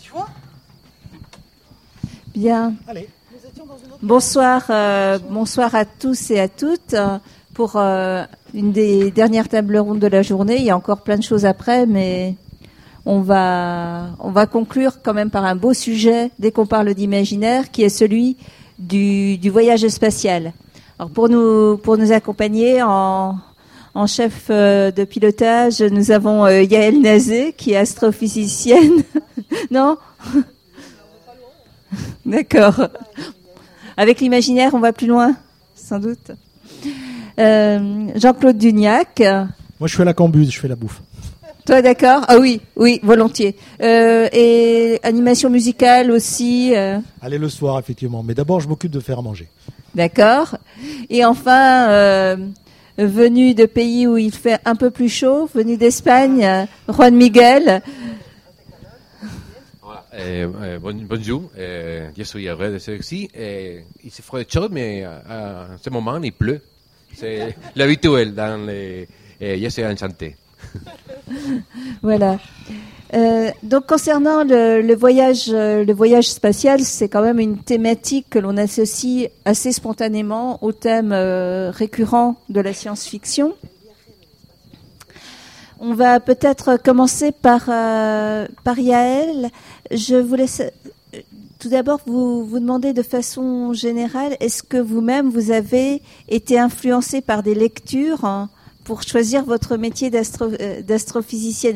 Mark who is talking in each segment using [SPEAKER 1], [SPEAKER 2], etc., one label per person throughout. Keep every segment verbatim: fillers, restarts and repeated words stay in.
[SPEAKER 1] Tu vois ?
[SPEAKER 2] Bien.
[SPEAKER 1] Allez.
[SPEAKER 2] Bonsoir, euh, bonsoir à tous et à toutes pour euh, une des dernières tables rondes de la journée. Il y a encore plein de choses après, mais on va on va conclure quand même par un beau sujet dès qu'on parle d'imaginaire, qui est celui du, du voyage spatial. Alors pour nous pour nous accompagner en en chef euh, de pilotage, nous avons euh, Yaël Nazé, qui est astrophysicienne. Non ? D'accord. Avec l'imaginaire, on va plus loin, sans doute. Euh, Jean-Claude Dugnac.
[SPEAKER 1] Moi, je fais la cambuse, je fais la bouffe.
[SPEAKER 2] Toi, d'accord ? Ah oui, oui, volontiers. Euh, et animation musicale aussi. Euh...
[SPEAKER 1] Allez, le soir, effectivement. Mais d'abord, je m'occupe de faire à manger.
[SPEAKER 2] D'accord. Et enfin, euh, venu de pays où il fait un peu plus chaud, venu d'Espagne, euh, Juan Miguel.
[SPEAKER 3] Eh, eh, bon, bonjour, eh, je suis heureux de être ici. Eh, il se fait chaud, mais à ce moment, il pleut. C'est l'habituel dans les... Eh, je suis enchanté.
[SPEAKER 2] Voilà. Euh, donc, concernant le, le voyage, le voyage spatial, c'est quand même une thématique que l'on associe assez spontanément au thème euh, récurrent de la science-fiction. On va peut-être commencer par, euh, par Yaël. Je vous laisse euh, tout d'abord vous, vous demander de façon générale, est-ce que vous-même, vous avez été influencé par des lectures hein, pour choisir votre métier d'astro, euh, d'astrophysicienne ?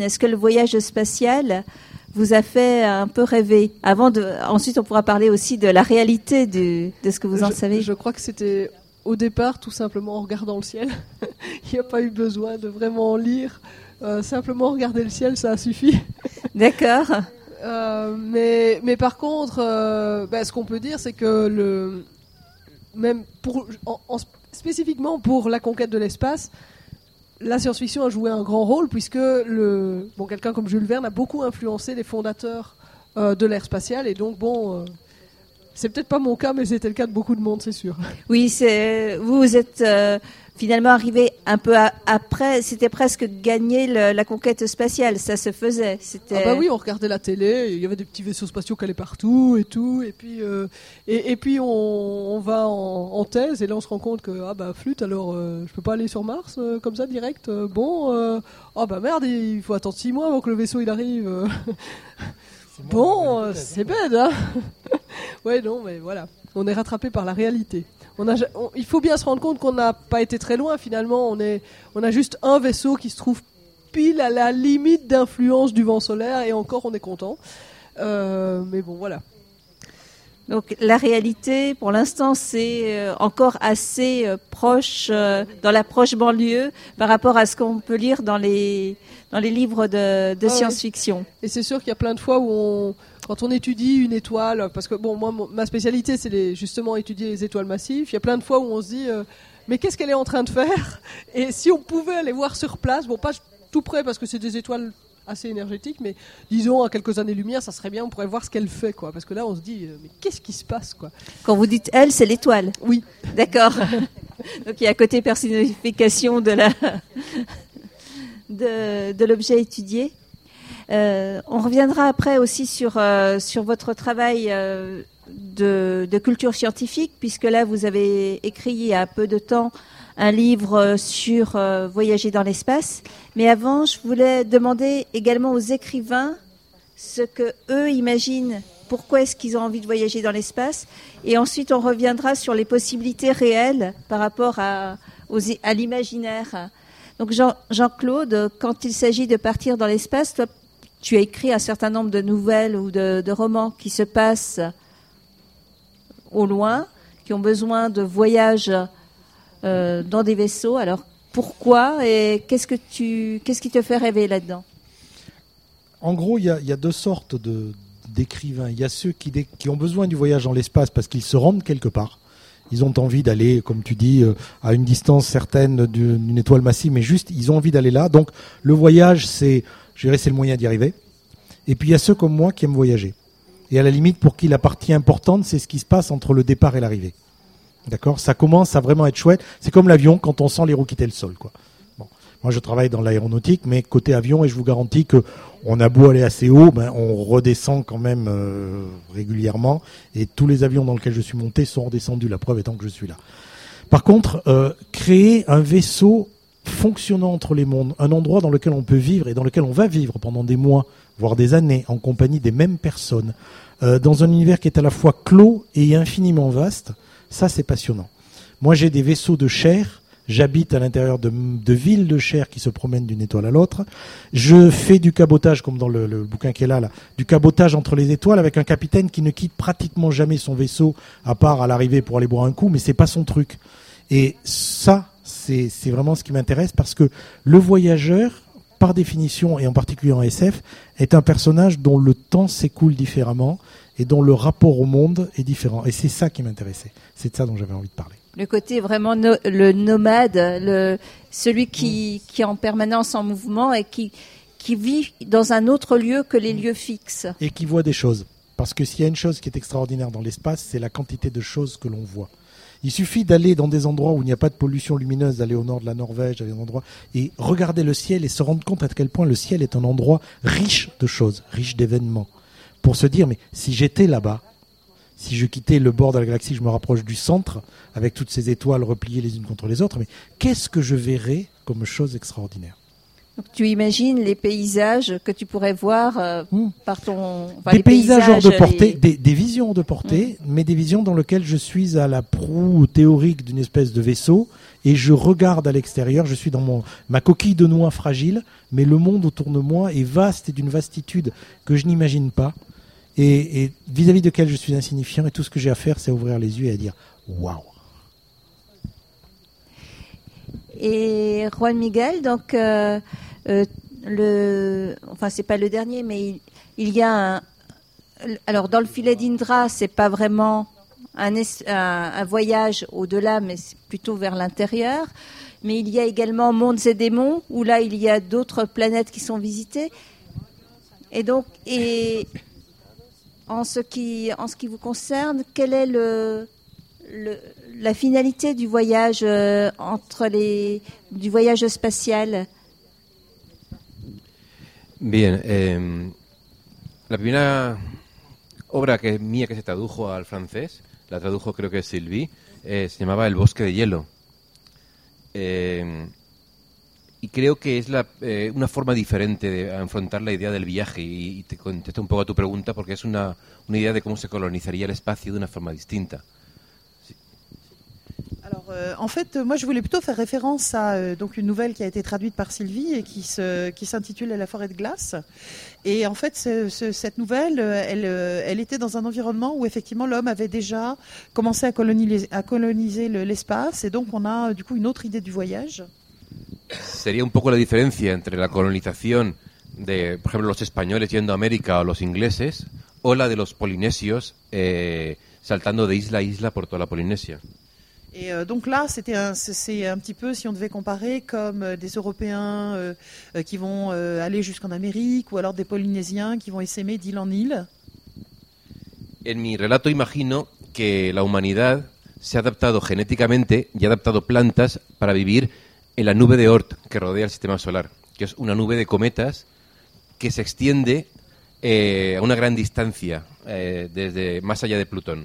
[SPEAKER 2] Est-ce que le voyage spatial vous a fait un peu rêver ? Avant de, ensuite, on pourra parler aussi de la réalité du, de ce que vous en
[SPEAKER 4] je,
[SPEAKER 2] savez.
[SPEAKER 4] Je crois que c'était au départ tout simplement en regardant le ciel. Il n'y a pas eu besoin de vraiment lire. Euh, simplement regarder le ciel, ça a suffi.
[SPEAKER 2] D'accord.
[SPEAKER 4] Euh, mais, mais par contre, euh, bah, ce qu'on peut dire, c'est que le, même pour, en, en, spécifiquement pour la conquête de l'espace, la science-fiction a joué un grand rôle, puisque le, bon, quelqu'un comme Jules Verne a beaucoup influencé les fondateurs euh, de l'ère spatiale, et donc bon... Euh, c'est peut-être pas mon cas, mais c'était le cas de beaucoup de monde, c'est sûr.
[SPEAKER 2] Oui, c'est, vous, vous êtes euh, finalement arrivé un peu à, après, c'était presque gagner le, la conquête spatiale, ça se faisait. C'était...
[SPEAKER 4] Ah bah oui, on regardait la télé, il y avait des petits vaisseaux spatiaux qui allaient partout et tout, et puis, euh, et, et puis on, on va en, en thèse, et là on se rend compte que, ah bah flûte, alors euh, je peux pas aller sur Mars euh, comme ça direct, euh, bon, euh, ah bah merde, il faut attendre six mois avant que le vaisseau il arrive. Bon, euh, c'est bête, hein. Ouais, non, mais voilà. On est rattrapé par la réalité. On a, on, il faut bien se rendre compte qu'on n'a pas été très loin, finalement. On, est, on a juste un vaisseau qui se trouve pile à la limite d'influence du vent solaire, et encore, on est content. Euh, mais bon, voilà.
[SPEAKER 2] Donc la réalité, pour l'instant, c'est euh, encore assez euh, proche, euh, dans la proche banlieue, par rapport à ce qu'on peut lire dans les, dans les livres de, de ah science-fiction.
[SPEAKER 4] Oui. Et c'est sûr qu'il y a plein de fois où on... Quand on étudie une étoile, parce que bon, moi, ma spécialité, c'est les, justement étudier les étoiles massives. Il y a plein de fois où on se dit, euh, mais qu'est-ce qu'elle est en train de faire ? Et si on pouvait aller voir sur place, bon, pas tout près parce que c'est des étoiles assez énergétiques, mais disons à quelques années-lumière, ça serait bien, on pourrait voir ce qu'elle fait, quoi. Parce que là, on se dit, euh, mais qu'est-ce qui se passe, quoi ?
[SPEAKER 2] Quand vous dites elle, c'est l'étoile ?
[SPEAKER 4] Oui.
[SPEAKER 2] D'accord. Donc il y a côté personnification de la de, de l'objet étudié. Euh, on reviendra après aussi sur euh, sur votre travail euh, de, de culture scientifique, puisque là vous avez écrit il y a peu de temps un livre sur euh, voyager dans l'espace. Mais avant, je voulais demander également aux écrivains ce que eux imaginent. Pourquoi est-ce qu'ils ont envie de voyager dans l'espace ? Et ensuite, on reviendra sur les possibilités réelles par rapport à aux, à l'imaginaire. Donc Jean, Jean-Claude, quand il s'agit de partir dans l'espace, toi, tu as écrit un certain nombre de nouvelles ou de, de romans qui se passent au loin, qui ont besoin de voyages euh, dans des vaisseaux. Alors, pourquoi et qu'est-ce que tu, qu'est-ce qui te fait rêver là-dedans ?
[SPEAKER 1] En gros, il y a, y a deux sortes de, d'écrivains. Il y a ceux qui, qui ont besoin du voyage dans l'espace parce qu'ils se rendent quelque part. Ils ont envie d'aller, comme tu dis, à une distance certaine d'une étoile massive, mais juste, ils ont envie d'aller là. Donc, le voyage, c'est, je dirais, c'est le moyen d'y arriver. Et puis, il y a ceux comme moi qui aiment voyager. Et à la limite, pour qui la partie importante, c'est ce qui se passe entre le départ et l'arrivée. D'accord ? Ça commence à vraiment être chouette. C'est comme l'avion quand on sent les roues quitter le sol, quoi. Bon. Moi, je travaille dans l'aéronautique, mais côté avion, et je vous garantis que on a beau aller assez haut, ben, on redescend quand même euh, régulièrement. Et tous les avions dans lesquels je suis monté sont redescendus, la preuve étant que je suis là. Par contre, euh, créer un vaisseau fonctionnant entre les mondes, un endroit dans lequel on peut vivre et dans lequel on va vivre pendant des mois, voire des années, en compagnie des mêmes personnes, euh, dans un univers qui est à la fois clos et infiniment vaste, ça c'est passionnant. Moi j'ai des vaisseaux de chair. J'habite à l'intérieur de, de villes de chair qui se promènent d'une étoile à l'autre. Je fais du cabotage, comme dans le, le bouquin qui est là, là, du cabotage entre les étoiles avec un capitaine qui ne quitte pratiquement jamais son vaisseau, à part à l'arrivée pour aller boire un coup, mais c'est pas son truc. Et ça, c'est, c'est vraiment ce qui m'intéresse, parce que le voyageur, par définition, et en particulier en S F, est un personnage dont le temps s'écoule différemment et dont le rapport au monde est différent. Et c'est ça qui m'intéressait. C'est de ça dont j'avais envie de parler.
[SPEAKER 2] Le côté vraiment no, le nomade, le, celui qui, qui est en permanence en mouvement et qui, qui vit dans un autre lieu que les lieux fixes.
[SPEAKER 1] Et qui voit des choses. Parce que s'il y a une chose qui est extraordinaire dans l'espace, c'est la quantité de choses que l'on voit. Il suffit d'aller dans des endroits où il n'y a pas de pollution lumineuse, d'aller au nord de la Norvège, d'aller dans des endroits, et regarder le ciel et se rendre compte à quel point le ciel est un endroit riche de choses, riche d'événements. Pour se dire, mais si j'étais là-bas, si je quittais le bord de la galaxie, je me rapproche du centre, avec toutes ces étoiles repliées les unes contre les autres, mais qu'est-ce que je verrais comme chose extraordinaire ?
[SPEAKER 2] Donc tu imagines les paysages que tu pourrais voir euh, mmh. par ton... Enfin,
[SPEAKER 1] des
[SPEAKER 2] les
[SPEAKER 1] paysages,
[SPEAKER 2] paysages
[SPEAKER 1] hors de portée,
[SPEAKER 2] les...
[SPEAKER 1] des, des visions de portée, mmh. mais des visions dans lesquelles je suis à la proue théorique d'une espèce de vaisseau, et je regarde à l'extérieur, je suis dans mon, ma coquille de noix fragile, mais le monde autour de moi est vaste et d'une vastitude que je n'imagine pas. Et, et vis-à-vis de quel je suis insignifiant, et tout ce que j'ai à faire, c'est ouvrir les yeux et à dire waouh.
[SPEAKER 2] Et Juan Miguel, donc euh, euh, le, enfin c'est pas le dernier, mais il, il y a un, alors dans le filet d'Indra, c'est pas vraiment un, un, un voyage au-delà, mais c'est plutôt vers l'intérieur. Mais il y a également Mondes et Démons, où là il y a d'autres planètes qui sont visitées. Et donc et En ce qui, en ce qui vous concerne, quelle est le, le, la finalité du voyage euh, entre les, du voyage spatial?
[SPEAKER 3] Bien, eh, la primera obra que mía que se tradujo al francés, la tradujo creo que Sylvie, eh, se llamaba El bosque de hielo. Eh, Y creo que es la, eh, una forma diferente de afrontar la idea del viaje, y, y te contesto un poco a tu pregunta, porque es una, una idea de cómo se colonizaría el espacio de una forma distinta. Sí.
[SPEAKER 5] Alors, euh, en fait, moi, je voulais plutôt faire référence à euh, donc une nouvelle qui a été traduite par Sylvie et qui, se, qui s'intitule La forêt de glace. Et en fait, ce, ce, cette nouvelle, elle, elle était dans un environnement où effectivement l'homme avait déjà commencé à coloniser, à coloniser le, l'espace, et donc on a du coup une autre idée du voyage.
[SPEAKER 3] Sería un poco la diferencia entre la colonización de, por ejemplo, los españoles yendo a América o los ingleses, o la de los polinesios eh, saltando de isla a isla por toda la Polinesia.
[SPEAKER 5] Et euh, donc là, c'était un, c'est un petit peu, si on devait comparer, comme euh, des Européens euh, euh, qui vont euh, aller jusqu'en Amérique, ou alors des Polynésiens qui vont essaimer d'île en île.
[SPEAKER 3] En mi relato imagino que la humanidad se ha adaptado genéticamente y ha adaptado plantas para vivir en la nube de Oort que rodea el sistema solar, que es una nube de cometas que se extiende eh, a una gran distancia eh, desde más allá de Plutón.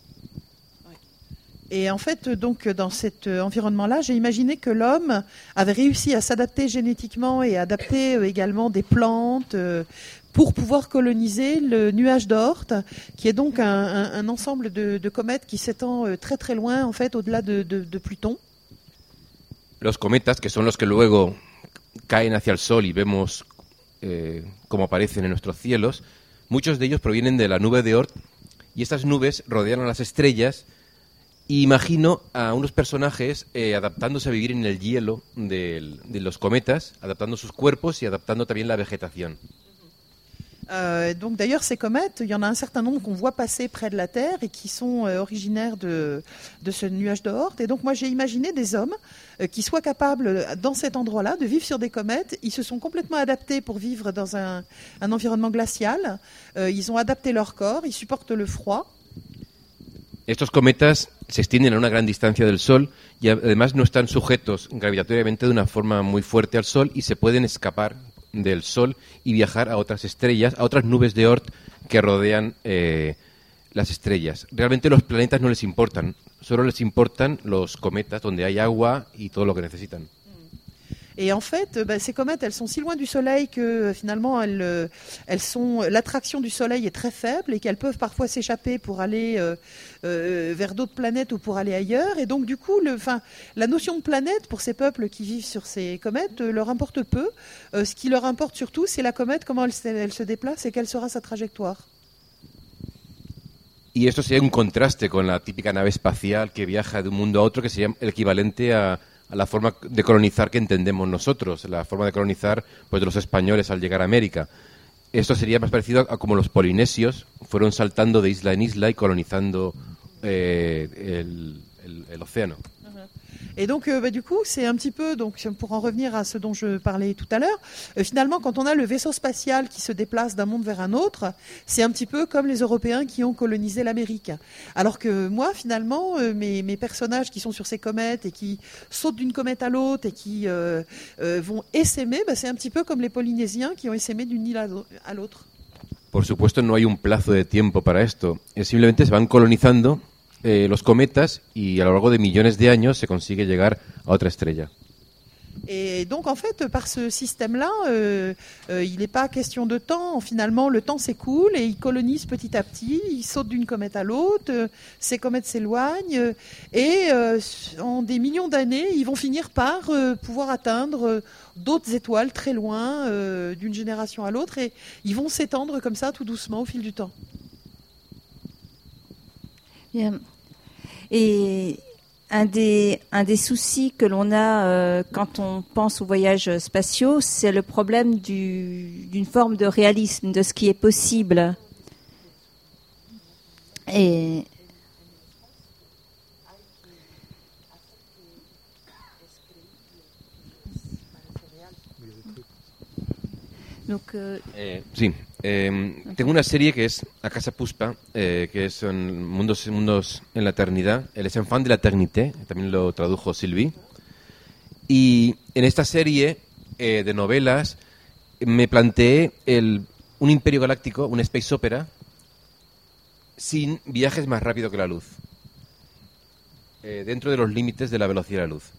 [SPEAKER 5] Et en fait, donc, dans cet environnement-là, j'ai imaginé que l'homme avait réussi à s'adapter génétiquement et à adapter euh, également des plantes euh, pour pouvoir coloniser le nuage d'Oort, qui est donc un, un, un ensemble de, de comètes qui s'étend euh, très très loin, en fait, au-delà de, de, de Pluton.
[SPEAKER 3] Los cometas, que son los que luego caen hacia el Sol y vemos eh, cómo aparecen en nuestros cielos, muchos de ellos provienen de la nube de Oort, y estas nubes rodean a las estrellas, y imagino a unos personajes eh, adaptándose a vivir en el hielo de, de los cometas, adaptando sus cuerpos y adaptando también la vegetación.
[SPEAKER 5] Euh, donc d'ailleurs ces comètes, il y en a un certain nombre qu'on voit passer près de la Terre et qui sont euh, originaires de, de ce nuage d'Oort. Et donc moi j'ai imaginé des hommes euh, qui soient capables dans cet endroit-là de vivre sur des comètes. Ils se sont complètement adaptés pour vivre dans un, un environnement glacial. Euh, ils ont adapté leur corps, ils supportent le froid.
[SPEAKER 3] Estos cometas se extienden a una gran distancia del Sol y además no están sujetos gravitatoriamente de una forma muy fuerte al Sol y se pueden escapar del Sol y viajar a otras estrellas, a otras nubes de Oort que rodean eh, las estrellas. Realmente los planetas no les importan, solo les importan los cometas donde hay agua y todo lo que necesitan.
[SPEAKER 5] Et en fait, bah, ces comètes, elles sont si loin du Soleil que finalement, elles, elles sont, l'attraction du Soleil est très faible et qu'elles peuvent parfois s'échapper pour aller euh, euh, vers d'autres planètes ou pour aller ailleurs. Et donc, du coup, le, enfin, la notion de planète pour ces peuples qui vivent sur ces comètes euh, leur importe peu. Euh, ce qui leur importe surtout, c'est la comète, comment elle, elle se déplace et quelle sera sa trajectoire.
[SPEAKER 3] Y esto sería un contraste con la típica nave espacial que viaja de un mundo a otro, que sería el equivalente a a la forma de colonizar que entendemos nosotros, la forma de colonizar pues de los españoles al llegar a América. Esto sería más parecido a, a como los polinesios fueron saltando de isla en isla y colonizando eh, el, el, el océano.
[SPEAKER 5] Et donc, euh, bah, du coup, c'est un petit peu, donc, pour en revenir à ce dont je parlais tout à l'heure, euh, finalement, quand on a le vaisseau spatial qui se déplace d'un monde vers un autre, c'est un petit peu comme les Européens qui ont colonisé l'Amérique. Alors que moi, finalement, euh, mes, mes personnages qui sont sur ces comètes et qui sautent d'une comète à l'autre et qui euh, euh, vont essaimer, bah, c'est un petit peu comme les Polynésiens qui ont essaimé d'une île à l'autre.
[SPEAKER 3] Por supuesto, no hay un plazo de tiempo para esto. Es simplemente se van colonizando Eh, los cometas y a lo largo de millones de años se consigue llegar a otra estrella.
[SPEAKER 5] Et donc en fait par ce système-là, euh, euh, il n'est pas question de temps. Finalement, le temps s'écoule et ils colonisent petit à petit. Ils sautent d'une comète à l'autre. Euh, ces comètes s'éloignent euh, et euh, en des millions d'années, ils vont finir par euh, pouvoir atteindre euh, d'autres étoiles très loin euh, d'une génération à l'autre et ils vont s'étendre comme ça tout doucement au fil du temps.
[SPEAKER 2] Bien. Et un des, un des soucis que l'on a euh, quand on pense aux voyages spatiaux, c'est le problème du, d'une forme de réalisme, de ce qui est possible. Et donc, euh...
[SPEAKER 3] eh, sí. Eh, tengo una serie que es A Casa Puspa, eh, que son mundos, mundos en la eternidad. El es fan de la eternité, también lo tradujo Sylvie. Y en esta serie eh, de novelas me planteé el, un imperio galáctico, una space opera, sin viajes más rápido que la luz, eh, dentro de los límites de la velocidad de la luz.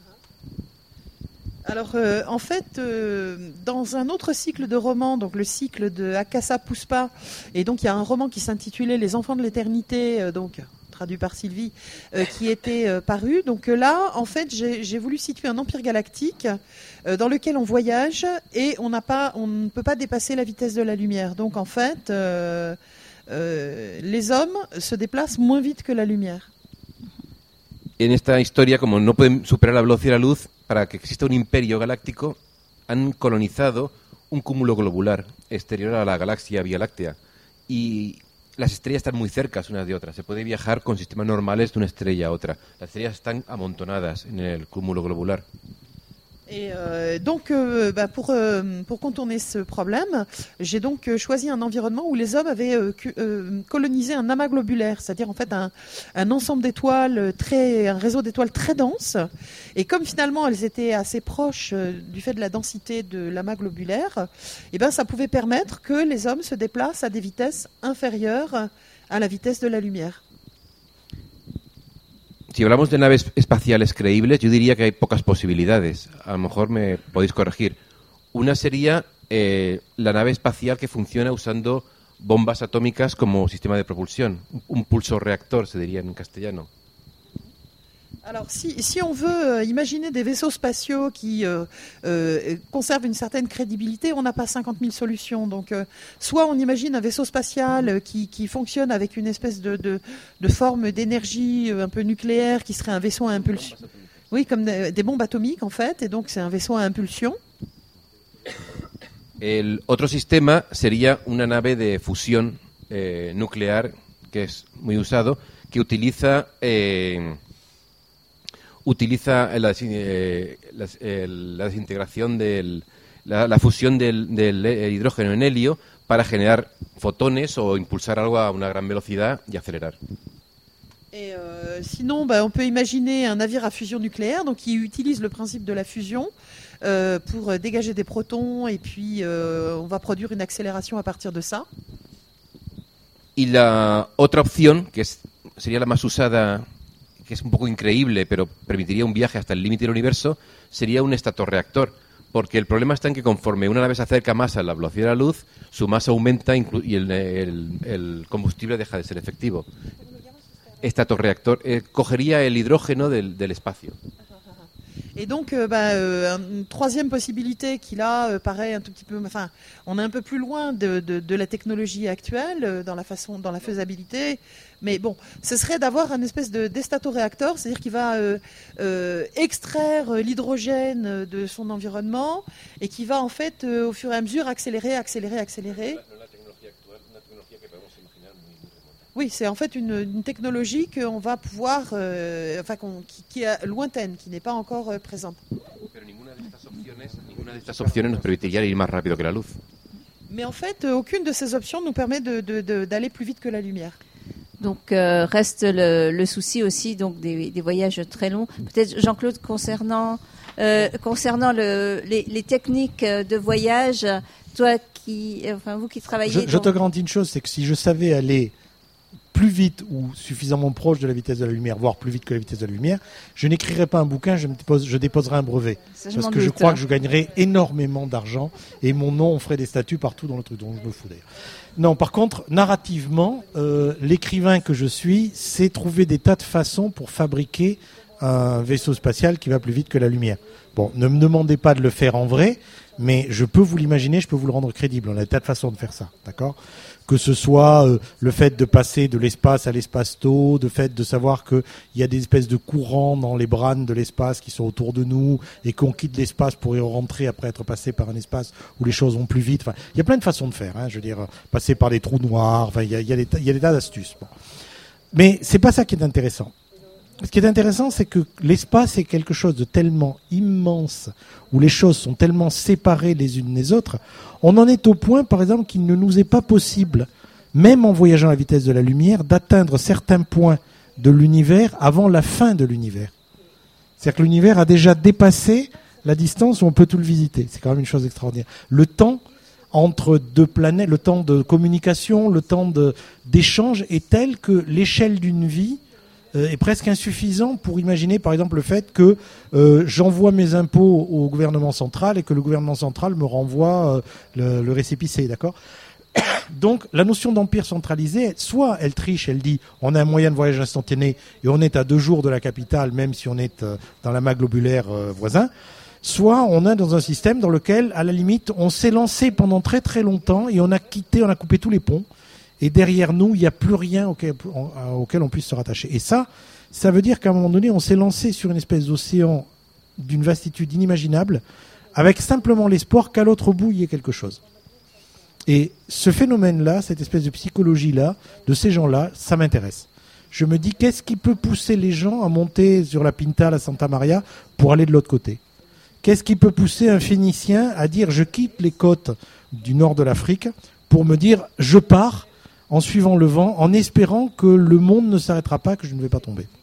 [SPEAKER 5] Alors, euh, en fait, euh, dans un autre cycle de romans, donc le cycle de A Casa Puspa, et donc il y a un roman qui s'intitulait Les Enfants de l'éternité, euh, donc traduit par Sylvie, euh, qui était euh, paru. Donc euh, là, en fait, j'ai, j'ai voulu situer un empire galactique euh, dans lequel on voyage et on n'a pas, on ne peut pas dépasser la vitesse de la lumière. Donc en fait, euh, euh, les hommes se déplacent moins vite que la lumière.
[SPEAKER 3] En esta historia, como no pueden superar la velocidad de la luz, para que exista un imperio galáctico, han colonizado un cúmulo globular exterior a la galaxia Vía Láctea. Y las estrellas están muy cercas unas de otras. Se puede viajar con sistemas normales de una estrella a otra. Las estrellas están amontonadas en el cúmulo globular.
[SPEAKER 5] Et euh, donc, euh, bah pour, euh, pour contourner ce problème, j'ai donc euh, choisi un environnement où les hommes avaient euh, cu- euh, colonisé un amas globulaire, c'est-à-dire en fait un, un ensemble d'étoiles, très, un réseau d'étoiles très dense. Et comme finalement elles étaient assez proches euh, du fait de la densité de l'amas globulaire, et ben ça pouvait permettre que les hommes se déplacent à des vitesses inférieures à la vitesse de la lumière.
[SPEAKER 3] Si hablamos de naves espaciales creíbles, yo diría que hay pocas posibilidades. A lo mejor me podéis corregir. Una sería eh, la nave espacial que funciona usando bombas atómicas como sistema de propulsión. Un pulso reactor, se diría en castellano.
[SPEAKER 5] Alors, si, si on veut euh, imaginer des vaisseaux spatiaux qui euh, euh, conservent une certaine crédibilité, on n'a pas cinquante mille solutions. Donc, euh, soit on imagine un vaisseau spatial euh, qui, qui fonctionne avec une espèce de, de, de forme d'énergie euh, un peu nucléaire, qui serait un vaisseau à impulsion. Oui, comme des, des bombes atomiques, en fait. Et donc, c'est un vaisseau à impulsion.
[SPEAKER 3] El otro sistema sería una nave de fusión eh, nuclear, que es muy usado, que utiliza... Eh, utiliza la, eh, la, eh, la desintegración del la, la fusión del, del hidrógeno en helio para generar fotones o impulsar algo a una gran velocidad y acelerar.
[SPEAKER 5] Et euh, sinon, bah, on peut imaginer un navire à fusion nucléaire, donc qui utilise le principe de la fusion euh, pour dégager des protons, et puis euh, on va produire une accélération à partir de ça.
[SPEAKER 3] Y la otra opción, que es, sería la más usada, que es un poco increíble, pero permitiría un viaje hasta el límite del universo, sería un estatorreactor. Porque el problema está en que conforme una nave se acerca más a la velocidad de la luz, su masa aumenta inclu- y el, el, el combustible deja de ser efectivo. Estatorreactor eh, cogería el hidrógeno del, del espacio.
[SPEAKER 5] Et donc, euh, bah, euh, une troisième possibilité qui là euh, paraît un tout petit peu, enfin, on est un peu plus loin de, de, de la technologie actuelle euh, dans la façon, dans la faisabilité. Mais bon, ce serait d'avoir un espèce de d'estatoréacteur, c'est-à-dire qu'il va euh, euh, extraire l'hydrogène de son environnement et qui va en fait, euh, au fur et à mesure, accélérer, accélérer, accélérer. Oui, c'est en fait une, une technologie qu'on va pouvoir, euh, enfin, qu'on, qui, qui est lointaine, qui n'est pas encore euh, présente. Mais en fait, euh, aucune de ces options nous permet de, de, de, d'aller plus vite que la lumière.
[SPEAKER 2] Donc euh, reste le, le souci aussi donc des, des voyages très longs. Peut-être Jean-Claude concernant euh, concernant le, les, les techniques de voyage, toi qui, enfin vous qui travaillez.
[SPEAKER 1] Je, je te garantis une chose, c'est que si je savais aller plus vite ou suffisamment proche de la vitesse de la lumière, voire plus vite que la vitesse de la lumière, je n'écrirais pas un bouquin, je, me dépose, je déposerais un brevet.
[SPEAKER 2] Ça, je
[SPEAKER 1] parce
[SPEAKER 2] m'en
[SPEAKER 1] que je
[SPEAKER 2] doute.
[SPEAKER 1] crois que je gagnerais énormément d'argent et mon nom, on ferait des statues partout dans le truc, donc je me fous d'ailleurs. Non, par contre, narrativement, euh, l'écrivain que je suis sait trouver des tas de façons pour fabriquer un vaisseau spatial qui va plus vite que la lumière. Bon, ne me demandez pas de le faire en vrai, mais je peux vous l'imaginer, je peux vous le rendre crédible. On a des tas de façons de faire ça, d'accord ? Que ce soit euh, le fait de passer de l'espace à l'espace-taux, le fait de savoir qu'il y a des espèces de courants dans les branes de l'espace qui sont autour de nous et qu'on quitte l'espace pour y rentrer après être passé par un espace où les choses vont plus vite. Enfin, il y a plein de façons de faire. Hein, je veux dire, passer par des trous noirs. Enfin, il y a, il y a des, il y a des tas d'astuces. Bon. Mais c'est pas ça qui est intéressant. Ce qui est intéressant, c'est que l'espace est quelque chose de tellement immense, où les choses sont tellement séparées les unes des autres. On en est au point, par exemple, qu'il ne nous est pas possible, même en voyageant à la vitesse de la lumière, d'atteindre certains points de l'univers avant la fin de l'univers. C'est-à-dire que l'univers a déjà dépassé la distance où on peut tout le visiter. C'est quand même une chose extraordinaire. Le temps entre deux planètes, le temps de communication, le temps de, d'échange est tel que l'échelle d'une vie est presque insuffisant pour imaginer par exemple le fait que euh, j'envoie mes impôts au gouvernement central et que le gouvernement central me renvoie euh, le, le récépissé, d'accord ? Donc la notion d'empire centralisé, soit elle triche, elle dit on a un moyen de voyage instantané et on est à deux jours de la capitale même si on est euh, dans l'amas globulaire euh, voisin, soit on est dans un système dans lequel à la limite on s'est lancé pendant très très longtemps et on a quitté, on a coupé tous les ponts. Et derrière nous, il n'y a plus rien auquel, auquel on puisse se rattacher. Et ça, ça veut dire qu'à un moment donné, on s'est lancé sur une espèce d'océan d'une vastitude inimaginable, avec simplement l'espoir qu'à l'autre bout, il y ait quelque chose. Et ce phénomène-là, cette espèce de psychologie-là, de ces gens-là, ça m'intéresse. Je me dis, qu'est-ce qui peut pousser les gens à monter sur la Pinta, la Santa Maria, pour aller de l'autre côté ? Qu'est-ce qui peut pousser un Phénicien à dire, je quitte les côtes du nord de l'Afrique pour me dire, je pars en suivant le vent, en espérant que le monde ne s'arrêtera pas, que je ne vais pas tomber.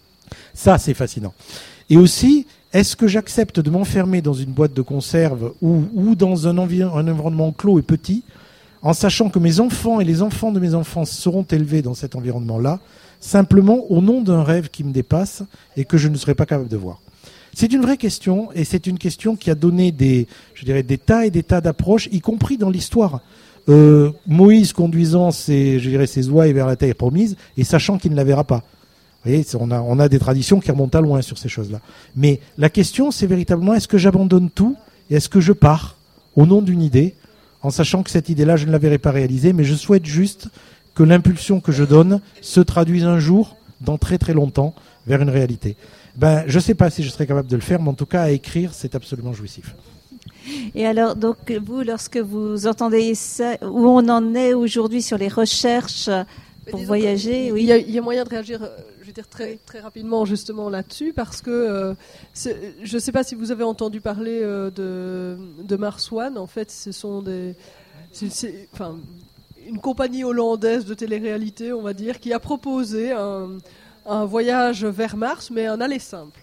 [SPEAKER 1] Ça, c'est fascinant. Et aussi, est-ce que j'accepte de m'enfermer dans une boîte de conserve ou, ou dans un, envi- un environnement clos et petit, en sachant que mes enfants et les enfants de mes enfants seront élevés dans cet environnement-là, simplement au nom d'un rêve qui me dépasse et que je ne serai pas capable de voir ? C'est une vraie question, et c'est une question qui a donné des, je dirais, des tas et des tas d'approches, y compris dans l'histoire. Euh, Moïse conduisant ses, je dirais, ses ouailles vers la terre promise et sachant qu'il ne la verra pas. Vous voyez, on a, on a des traditions qui remontent à loin sur ces choses-là. Mais la question, c'est véritablement, est-ce que j'abandonne tout et est-ce que je pars au nom d'une idée, en sachant que cette idée-là, je ne la verrai pas réalisée, mais je souhaite juste que l'impulsion que je donne se traduise un jour, dans très très longtemps, vers une réalité. Ben, je ne sais pas si je serai capable de le faire, mais en tout cas, à écrire, c'est absolument jouissif.
[SPEAKER 2] Et alors, donc, vous, lorsque vous entendez ça, où on en est aujourd'hui sur les recherches pour
[SPEAKER 4] disons,
[SPEAKER 2] voyager,
[SPEAKER 4] il,
[SPEAKER 2] oui.
[SPEAKER 4] Il y, a, il y a moyen de réagir, je veux dire, très, très rapidement justement là-dessus, parce que euh, je ne sais pas si vous avez entendu parler euh, de, de Mars One. En fait, ce sont des, c'est, c'est, enfin, une compagnie hollandaise de télé-réalité, on va dire, qui a proposé un un voyage vers Mars, mais un aller simple.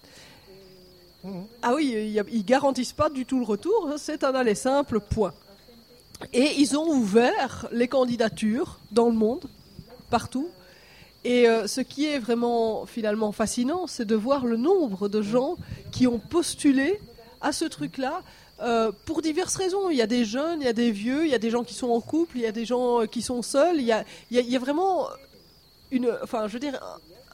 [SPEAKER 4] Ah oui, ils ne garantissent pas du tout le retour, hein, c'est un aller simple, point. Et ils ont ouvert les candidatures dans le monde, partout. Et euh, ce qui est vraiment finalement fascinant, c'est de voir le nombre de gens qui ont postulé à ce truc-là euh, pour diverses raisons. Il y a des jeunes, il y a des vieux, il y a des gens qui sont en couple, il y a des gens qui sont seuls. Il y a, il y a, il y a vraiment une, enfin, je veux dire,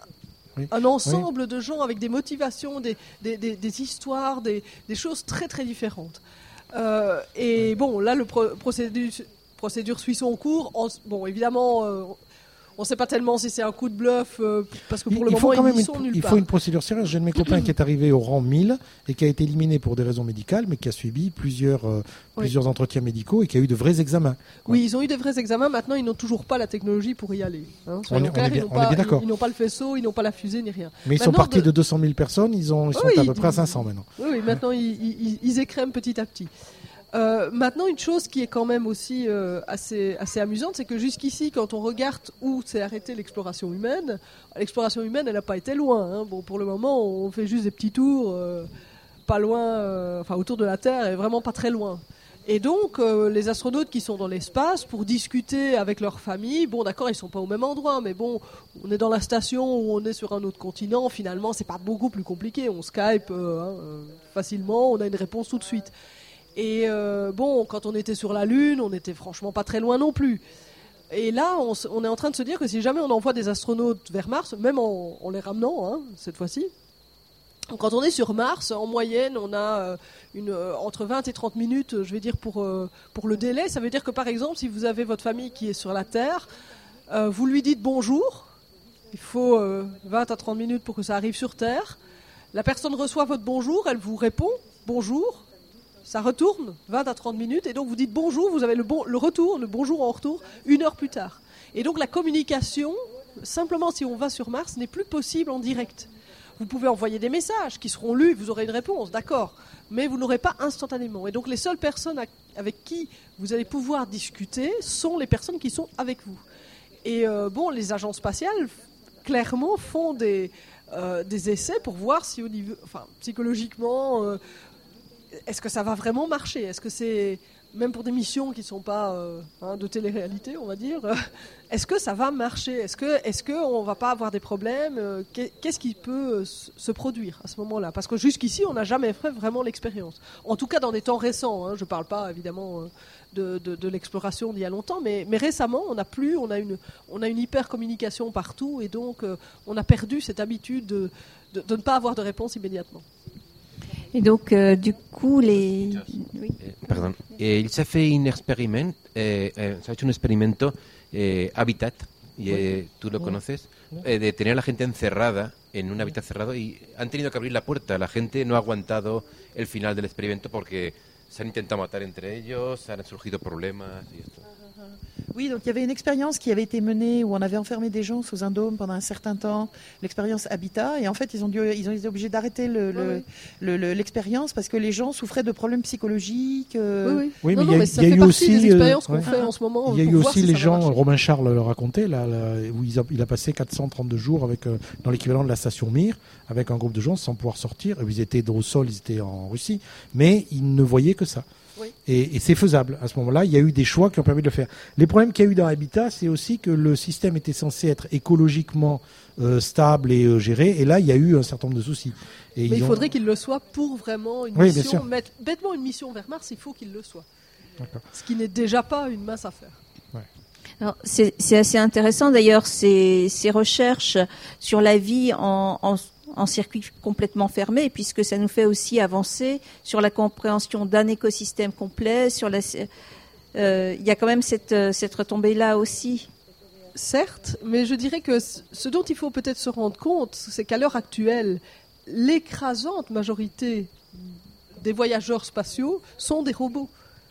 [SPEAKER 4] un, oui. un ensemble oui. de gens avec des motivations, des, des, des, des histoires, des, des choses très très différentes. Euh, et bon, là, le pro- procédure, procédure suit son cours. En, bon, évidemment. Euh, On ne sait pas tellement si c'est un coup de bluff, euh, parce que pour il, le
[SPEAKER 1] il
[SPEAKER 4] moment,
[SPEAKER 1] faut quand
[SPEAKER 4] ils
[SPEAKER 1] même
[SPEAKER 4] sont
[SPEAKER 1] une,
[SPEAKER 4] nulle
[SPEAKER 1] il
[SPEAKER 4] part.
[SPEAKER 1] Il faut une procédure sérieuse. J'ai un de mes copains qui est arrivé au rang mille et qui a été éliminé pour des raisons médicales, mais qui a subi plusieurs, euh, oui. plusieurs entretiens médicaux et qui a eu de vrais examens.
[SPEAKER 4] Oui, ouais. Ils ont eu de vrais examens. Maintenant, ils n'ont toujours pas la technologie pour y aller. Hein.
[SPEAKER 1] On est,
[SPEAKER 4] clairs,
[SPEAKER 1] on est bien,
[SPEAKER 4] ils, n'ont
[SPEAKER 1] on
[SPEAKER 4] pas,
[SPEAKER 1] est bien d'accord.
[SPEAKER 4] Ils, ils n'ont pas le faisceau, ils n'ont pas la fusée, ni rien.
[SPEAKER 1] Mais ils
[SPEAKER 4] maintenant,
[SPEAKER 1] sont partis de...
[SPEAKER 4] de
[SPEAKER 1] deux cent mille personnes, ils, ont, ils sont
[SPEAKER 4] oui,
[SPEAKER 1] à peu près à cinq cents maintenant.
[SPEAKER 4] Oui, oui maintenant, ils, ils, ils écrèment petit à petit. Euh, maintenant, une chose qui est quand même aussi euh, assez, assez amusante, c'est que jusqu'ici, quand on regarde où s'est arrêtée l'exploration humaine, l'exploration humaine, elle n'a pas été loin. Hein. Bon, pour le moment, on fait juste des petits tours, euh, pas loin, euh, enfin autour de la Terre, et vraiment pas très loin. Et donc, euh, les astronautes qui sont dans l'espace, pour discuter avec leur famille, bon, d'accord, ils sont pas au même endroit, mais bon, on est dans la station ou on est sur un autre continent. Finalement, c'est pas beaucoup plus compliqué. On Skype euh, hein, euh, facilement, on a une réponse tout de suite. Et euh, bon, quand on était sur la Lune, on n'était franchement pas très loin non plus. Et là, on, on est en train de se dire que si jamais on envoie des astronautes vers Mars, même en, en les ramenant, hein, cette fois-ci, quand on est sur Mars, en moyenne, on a une, entre vingt et trente minutes, je vais dire, pour, pour le délai. Ça veut dire que, par exemple, si vous avez votre famille qui est sur la Terre, euh, vous lui dites bonjour. Il faut euh, vingt à trente minutes pour que ça arrive sur Terre. La personne reçoit votre bonjour, elle vous répond bonjour. Ça retourne vingt à trente minutes et donc vous dites bonjour, vous avez le, bon, le retour, le bonjour en retour, une heure plus tard. Et donc la communication, simplement si on va sur Mars, n'est plus possible en direct. Vous pouvez envoyer des messages qui seront lus, vous aurez une réponse, d'accord, mais vous n'aurez pas instantanément. Et donc les seules personnes avec qui vous allez pouvoir discuter sont les personnes qui sont avec vous. Et euh, bon, les agences spatiales, clairement, font des, euh, des essais pour voir si au niveau, enfin, psychologiquement... Euh, est-ce que ça va vraiment marcher ? Est-ce que c'est, même pour des missions qui ne sont pas euh, hein, de télé-réalité, on va dire, euh, est-ce que ça va marcher ? Est-ce que, est-ce qu'on ne va pas avoir des problèmes ? euh, Qu'est-ce qui peut euh, se produire à ce moment-là ? Parce que jusqu'ici, on n'a jamais fait vraiment l'expérience. En tout cas, dans des temps récents. Hein, je ne parle pas, évidemment, euh, de, de, de l'exploration d'il y a longtemps, mais, mais récemment, on a plus, on a une, on a une hyper-communication partout, et donc, euh, on a perdu cette habitude de, de, de ne pas avoir de réponse immédiatement.
[SPEAKER 2] Et donc, euh, du coup, les...
[SPEAKER 3] Oui. Eh, perdón. Eh, il s'ha fait un experiment, eh, eh, se ha hecho un experimento, eh, Habitat, y eh, tú lo conoces, eh, de tener a la gente encerrada en un hábitat cerrado y han tenido que abrir la puerta. La gente no ha aguantado el final del experimento porque se han intentado matar entre ellos, han surgido problemas y esto.
[SPEAKER 5] Oui, donc il y avait une expérience qui avait été menée où on avait enfermé des gens sous un dôme pendant un certain temps, l'expérience Habitat, et en fait ils ont dû, ils ont été obligés d'arrêter le, le, oui. le, le, l'expérience parce que les gens souffraient de problèmes psychologiques. Euh...
[SPEAKER 4] Oui, oui.
[SPEAKER 1] oui
[SPEAKER 4] non,
[SPEAKER 1] mais
[SPEAKER 4] non,
[SPEAKER 1] y a,
[SPEAKER 4] mais ça
[SPEAKER 1] y a
[SPEAKER 4] fait
[SPEAKER 1] eu
[SPEAKER 4] partie
[SPEAKER 1] aussi
[SPEAKER 4] des expériences
[SPEAKER 1] euh,
[SPEAKER 4] qu'on
[SPEAKER 1] ouais.
[SPEAKER 4] fait en ce moment.
[SPEAKER 1] Il y a eu aussi
[SPEAKER 4] si
[SPEAKER 1] les gens, Romain Charles le racontait, là, là, où il a, il a passé quatre cent trente-deux jours avec, euh, dans l'équivalent de la station Mir, avec un groupe de gens sans pouvoir sortir. Ils étaient au sol, ils étaient en Russie, mais ils ne voyaient que ça.
[SPEAKER 4] Oui.
[SPEAKER 1] Et, et c'est faisable. À ce moment-là, il y a eu des choix qui ont permis de le faire. Les problèmes qu'il y a eu dans Habitat, c'est aussi que le système était censé être écologiquement euh, stable et euh, géré. Et là, il y a eu un certain nombre de soucis. Et
[SPEAKER 4] Mais il
[SPEAKER 1] ont...
[SPEAKER 4] faudrait qu'il le soit pour vraiment une
[SPEAKER 1] oui,
[SPEAKER 4] mission. Mettre bêtement une mission vers Mars, il faut qu'il le soit.
[SPEAKER 1] D'accord.
[SPEAKER 4] Ce qui n'est déjà pas une mince affaire.
[SPEAKER 1] Ouais.
[SPEAKER 2] Alors, c'est, c'est assez intéressant d'ailleurs ces, ces recherches sur la vie en, en en circuit complètement fermé, puisque ça nous fait aussi avancer sur la compréhension d'un écosystème complet. Sur la, euh, il y a quand même cette, cette retombée-là aussi.
[SPEAKER 4] Certes, mais je dirais que ce dont il faut peut-être se rendre compte, c'est qu'à l'heure actuelle, l'écrasante majorité des voyageurs spatiaux sont des robots.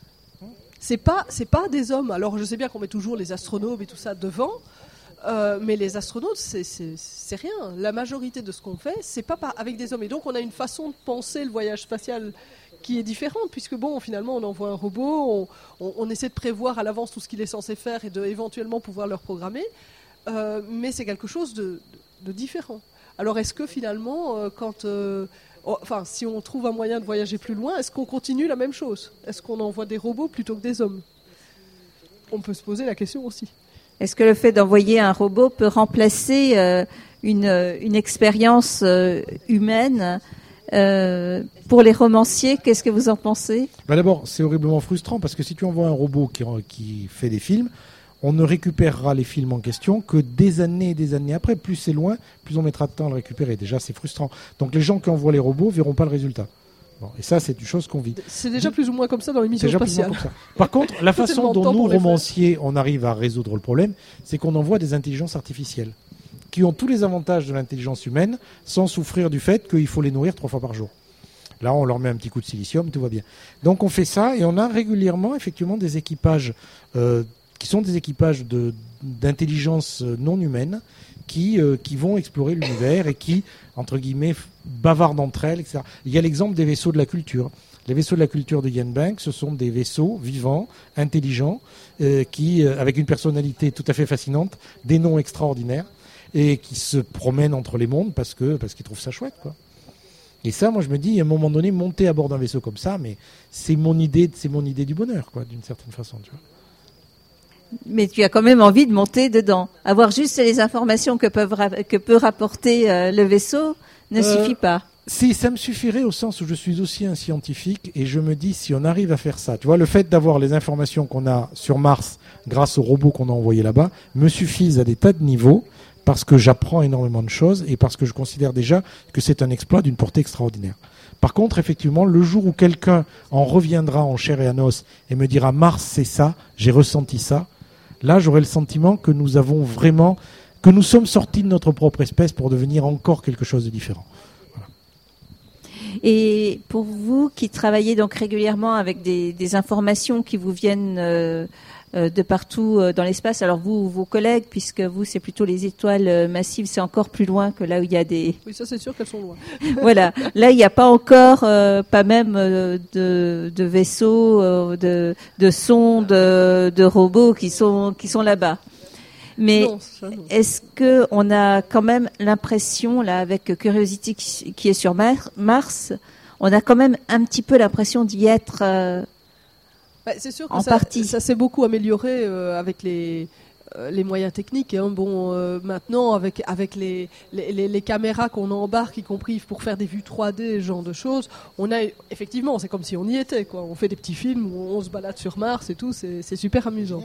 [SPEAKER 4] C'est pas, c'est pas des hommes. Alors je sais bien qu'on met toujours les astronomes et tout ça devant, Euh, mais les astronautes, c'est, c'est, c'est rien. La majorité de ce qu'on fait, c'est pas par, avec des hommes. Et donc, on a une façon de penser le voyage spatial qui est différente, puisque bon, finalement, on envoie un robot, on, on, on essaie de prévoir à l'avance tout ce qu'il est censé faire et de éventuellement pouvoir le reprogrammer. Euh, mais c'est quelque chose de, de différent. Alors est-ce que finalement, euh, quand, euh, oh, enfin, si on trouve un moyen de voyager plus loin, est-ce qu'on continue la même chose? Est-ce qu'on envoie des robots plutôt que des hommes? On peut se poser la question aussi.
[SPEAKER 2] Est-ce que le fait d'envoyer un robot peut remplacer euh, une, une expérience euh, humaine euh, pour les romanciers? Qu'est-ce que vous en pensez?
[SPEAKER 1] Bah d'abord, c'est horriblement frustrant parce que si tu envoies un robot qui, qui fait des films, on ne récupérera les films en question que des années et des années après. Plus c'est loin, plus on mettra de temps à le récupérer. Déjà, c'est frustrant. Donc les gens qui envoient les robots verront pas le résultat. Bon, et ça, c'est une chose qu'on vit.
[SPEAKER 4] C'est déjà plus ou moins comme ça dans l'émission spatiale.
[SPEAKER 1] Par contre, la façon dont nous, romanciers, on arrive à résoudre le problème, c'est qu'on envoie des intelligences artificielles qui ont tous les avantages de l'intelligence humaine sans souffrir du fait qu'il faut les nourrir trois fois par jour. Là, on leur met un petit coup de silicium, tout va bien. Donc on fait ça et on a régulièrement, effectivement, des équipages euh, qui sont des équipages de, d'intelligence non humaine qui, euh, qui vont explorer l'univers et qui, entre guillemets, bavardent entre elles, et cetera. Il y a l'exemple des vaisseaux de la culture. Les vaisseaux de la culture de Ian Banks, ce sont des vaisseaux vivants, intelligents, euh, qui, euh, avec une personnalité tout à fait fascinante, des noms extraordinaires, et qui se promènent entre les mondes parce que parce qu'ils trouvent ça chouette, quoi. Et ça, moi, je me dis, à un moment donné, monter à bord d'un vaisseau comme ça, mais c'est mon idée, c'est mon idée du bonheur, quoi, d'une certaine façon, tu vois.
[SPEAKER 2] Mais tu as quand même envie de monter dedans. Avoir juste les informations que, peuvent, que peut rapporter euh, le vaisseau ne euh, suffit pas.
[SPEAKER 1] Si, ça me suffirait au sens où je suis aussi un scientifique et je me dis si on arrive à faire ça, tu vois, le fait d'avoir les informations qu'on a sur Mars grâce aux robots qu'on a envoyés là-bas me suffisent à des tas de niveaux parce que j'apprends énormément de choses et parce que je considère déjà que c'est un exploit d'une portée extraordinaire. Par contre, effectivement, le jour où quelqu'un en reviendra en chair et en os et me dira Mars c'est ça, j'ai ressenti ça, là, j'aurai le sentiment que nous avons vraiment, que nous sommes sortis de notre propre espèce pour devenir encore quelque chose de différent. Voilà.
[SPEAKER 2] Et pour vous qui travaillez donc régulièrement avec des, des informations qui vous viennent euh, euh, de partout euh, dans l'espace, alors vous, vos collègues, puisque vous, c'est plutôt les étoiles euh, massives, c'est encore plus loin que là où il y a des...
[SPEAKER 4] Oui, ça c'est sûr qu'elles sont loin.
[SPEAKER 2] Voilà, là il n'y a pas encore, euh, pas même euh, de, de vaisseaux, euh, de, de sondes, de, de robots qui sont, qui sont là-bas. Mais non, ça, non. Est-ce que on a quand même l'impression, là, avec Curiosity qui, qui est sur Mar- Mars, on a quand même un petit peu l'impression d'y être euh,
[SPEAKER 4] bah, c'est sûr que
[SPEAKER 2] en
[SPEAKER 4] ça,
[SPEAKER 2] partie.
[SPEAKER 4] Ça s'est beaucoup amélioré euh, avec les euh, les moyens techniques. Hein. Bon, euh, maintenant avec avec les les, les les caméras qu'on embarque, y compris pour faire des vues trois D, ce genre de choses, on a effectivement, c'est comme si on y était, quoi. On fait des petits films où on se balade sur Mars et tout, c'est c'est super amusant.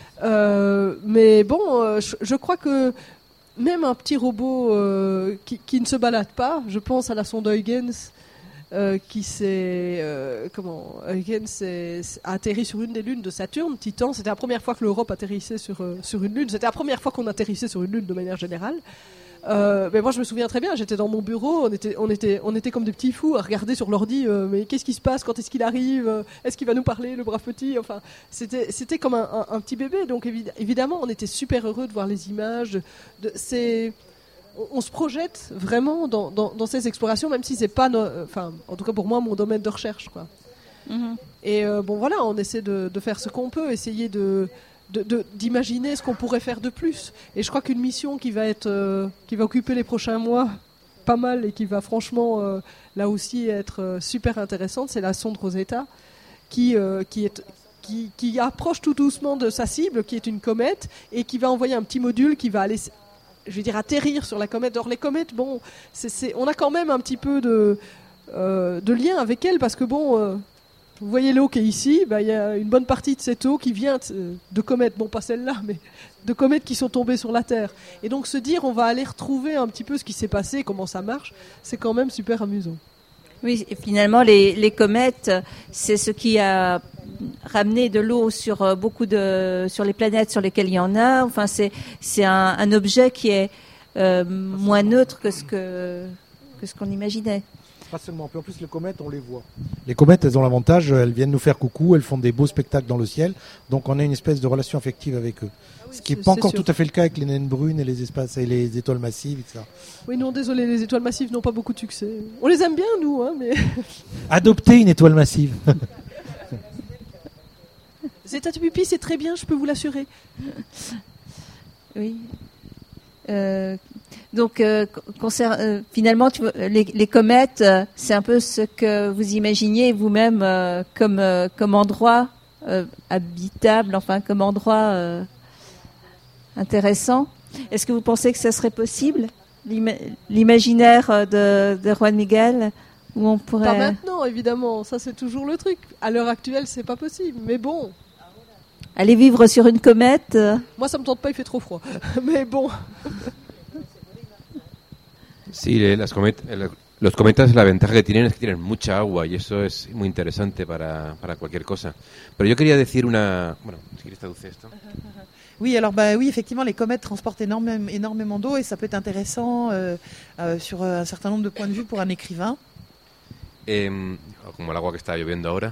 [SPEAKER 4] Euh, mais bon, euh, je, je crois que même un petit robot euh, qui, qui ne se balade pas, je pense à la sonde Huygens euh, qui s'est euh, comment Huygens s'est, a atterri sur une des lunes de Saturne, Titan. C'était la première fois que l'Europe atterrissait sur euh, sur une lune. C'était la première fois qu'on atterrissait sur une lune de manière générale. Euh, mais moi je me souviens très bien, j'étais dans mon bureau, on était, on était, on était comme des petits fous à regarder sur l'ordi, euh, mais qu'est-ce qui se passe, quand est-ce qu'il arrive, euh, est-ce qu'il va nous parler, le brave petit, enfin, c'était, c'était comme un, un, un petit bébé, donc évi- évidemment on était super heureux de voir les images, de, de, c'est, on, on se projette vraiment dans, dans, dans ces explorations, même si c'est pas, no, enfin, en tout cas pour moi mon domaine de recherche, quoi. Mm-hmm. Et euh, bon voilà, on essaie de, de faire ce qu'on peut, essayer de De, de, d'imaginer ce qu'on pourrait faire de plus. Et je crois qu'une mission qui va être, euh, qui va occuper les prochains mois pas mal et qui va franchement euh, là aussi être euh, super intéressante, c'est la sonde Rosetta qui, euh, qui, est, qui, qui approche tout doucement de sa cible, qui est une comète, et qui va envoyer un petit module qui va aller, je vais dire, atterrir sur la comète. Or les comètes, bon, c'est, c'est, on a quand même un petit peu de, euh, de lien avec elles parce que bon... Euh, Vous voyez l'eau qui est ici, bah, y a une bonne partie de cette eau qui vient de, de comètes, bon pas celle-là, mais de comètes qui sont tombées sur la Terre. Et donc se dire on va aller retrouver un petit peu ce qui s'est passé, comment ça marche, c'est quand même super amusant.
[SPEAKER 2] Oui, et finalement les, les comètes, c'est ce qui a ramené de l'eau sur beaucoup de, sur les planètes sur lesquelles il y en a. Enfin c'est, c'est un, un objet qui est euh, moins neutre que ce que, que ce qu'on imaginait.
[SPEAKER 1] Pas seulement. Puis en plus, les comètes, on les voit. Les comètes, elles ont l'avantage, elles viennent nous faire coucou, elles font des beaux spectacles dans le ciel. Donc on a une espèce de relation affective avec eux. Ah oui, ce qui n'est pas encore sûr. Tout à fait le cas avec les naines brunes et les espaces et les étoiles massives, et cetera.
[SPEAKER 4] Oui, non, désolé, les étoiles massives n'ont pas beaucoup de succès. On les aime bien, nous, hein, mais...
[SPEAKER 1] Adoptez une étoile massive.
[SPEAKER 4] Zeta Pupi, c'est très bien, je peux vous l'assurer.
[SPEAKER 2] Oui. Euh... Donc, euh, concer- euh, finalement, tu, les, les comètes, euh, c'est un peu ce que vous imaginiez vous-même euh, comme, euh, comme endroit euh, habitable, enfin comme endroit euh, intéressant. Est-ce que vous pensez que ça serait possible, l'ima- l'imaginaire de, de Juan Miguel, où on pourrait...
[SPEAKER 4] Pas maintenant, évidemment. Ça, c'est toujours le truc. À l'heure actuelle, c'est pas possible. Mais bon.
[SPEAKER 2] Aller vivre sur une comète euh...
[SPEAKER 4] Moi, ça me tente pas, il fait trop froid. Mais bon.
[SPEAKER 3] Sí, eh, las comet eh, los cometas la ventaja que tienen es que tienen mucha agua y eso es muy interesante para, para cualquier cosa. Pero yo quería decir una... Bueno, si quieres traduce esto.
[SPEAKER 5] Oui, alors bah oui, effectivement, les comètes transportent énormément, énormément d'eau et ça peut être intéressant euh, euh, sur un certain nombre de points de vue pour un écrivain.
[SPEAKER 3] Eh, como el agua que está lloviendo ahora.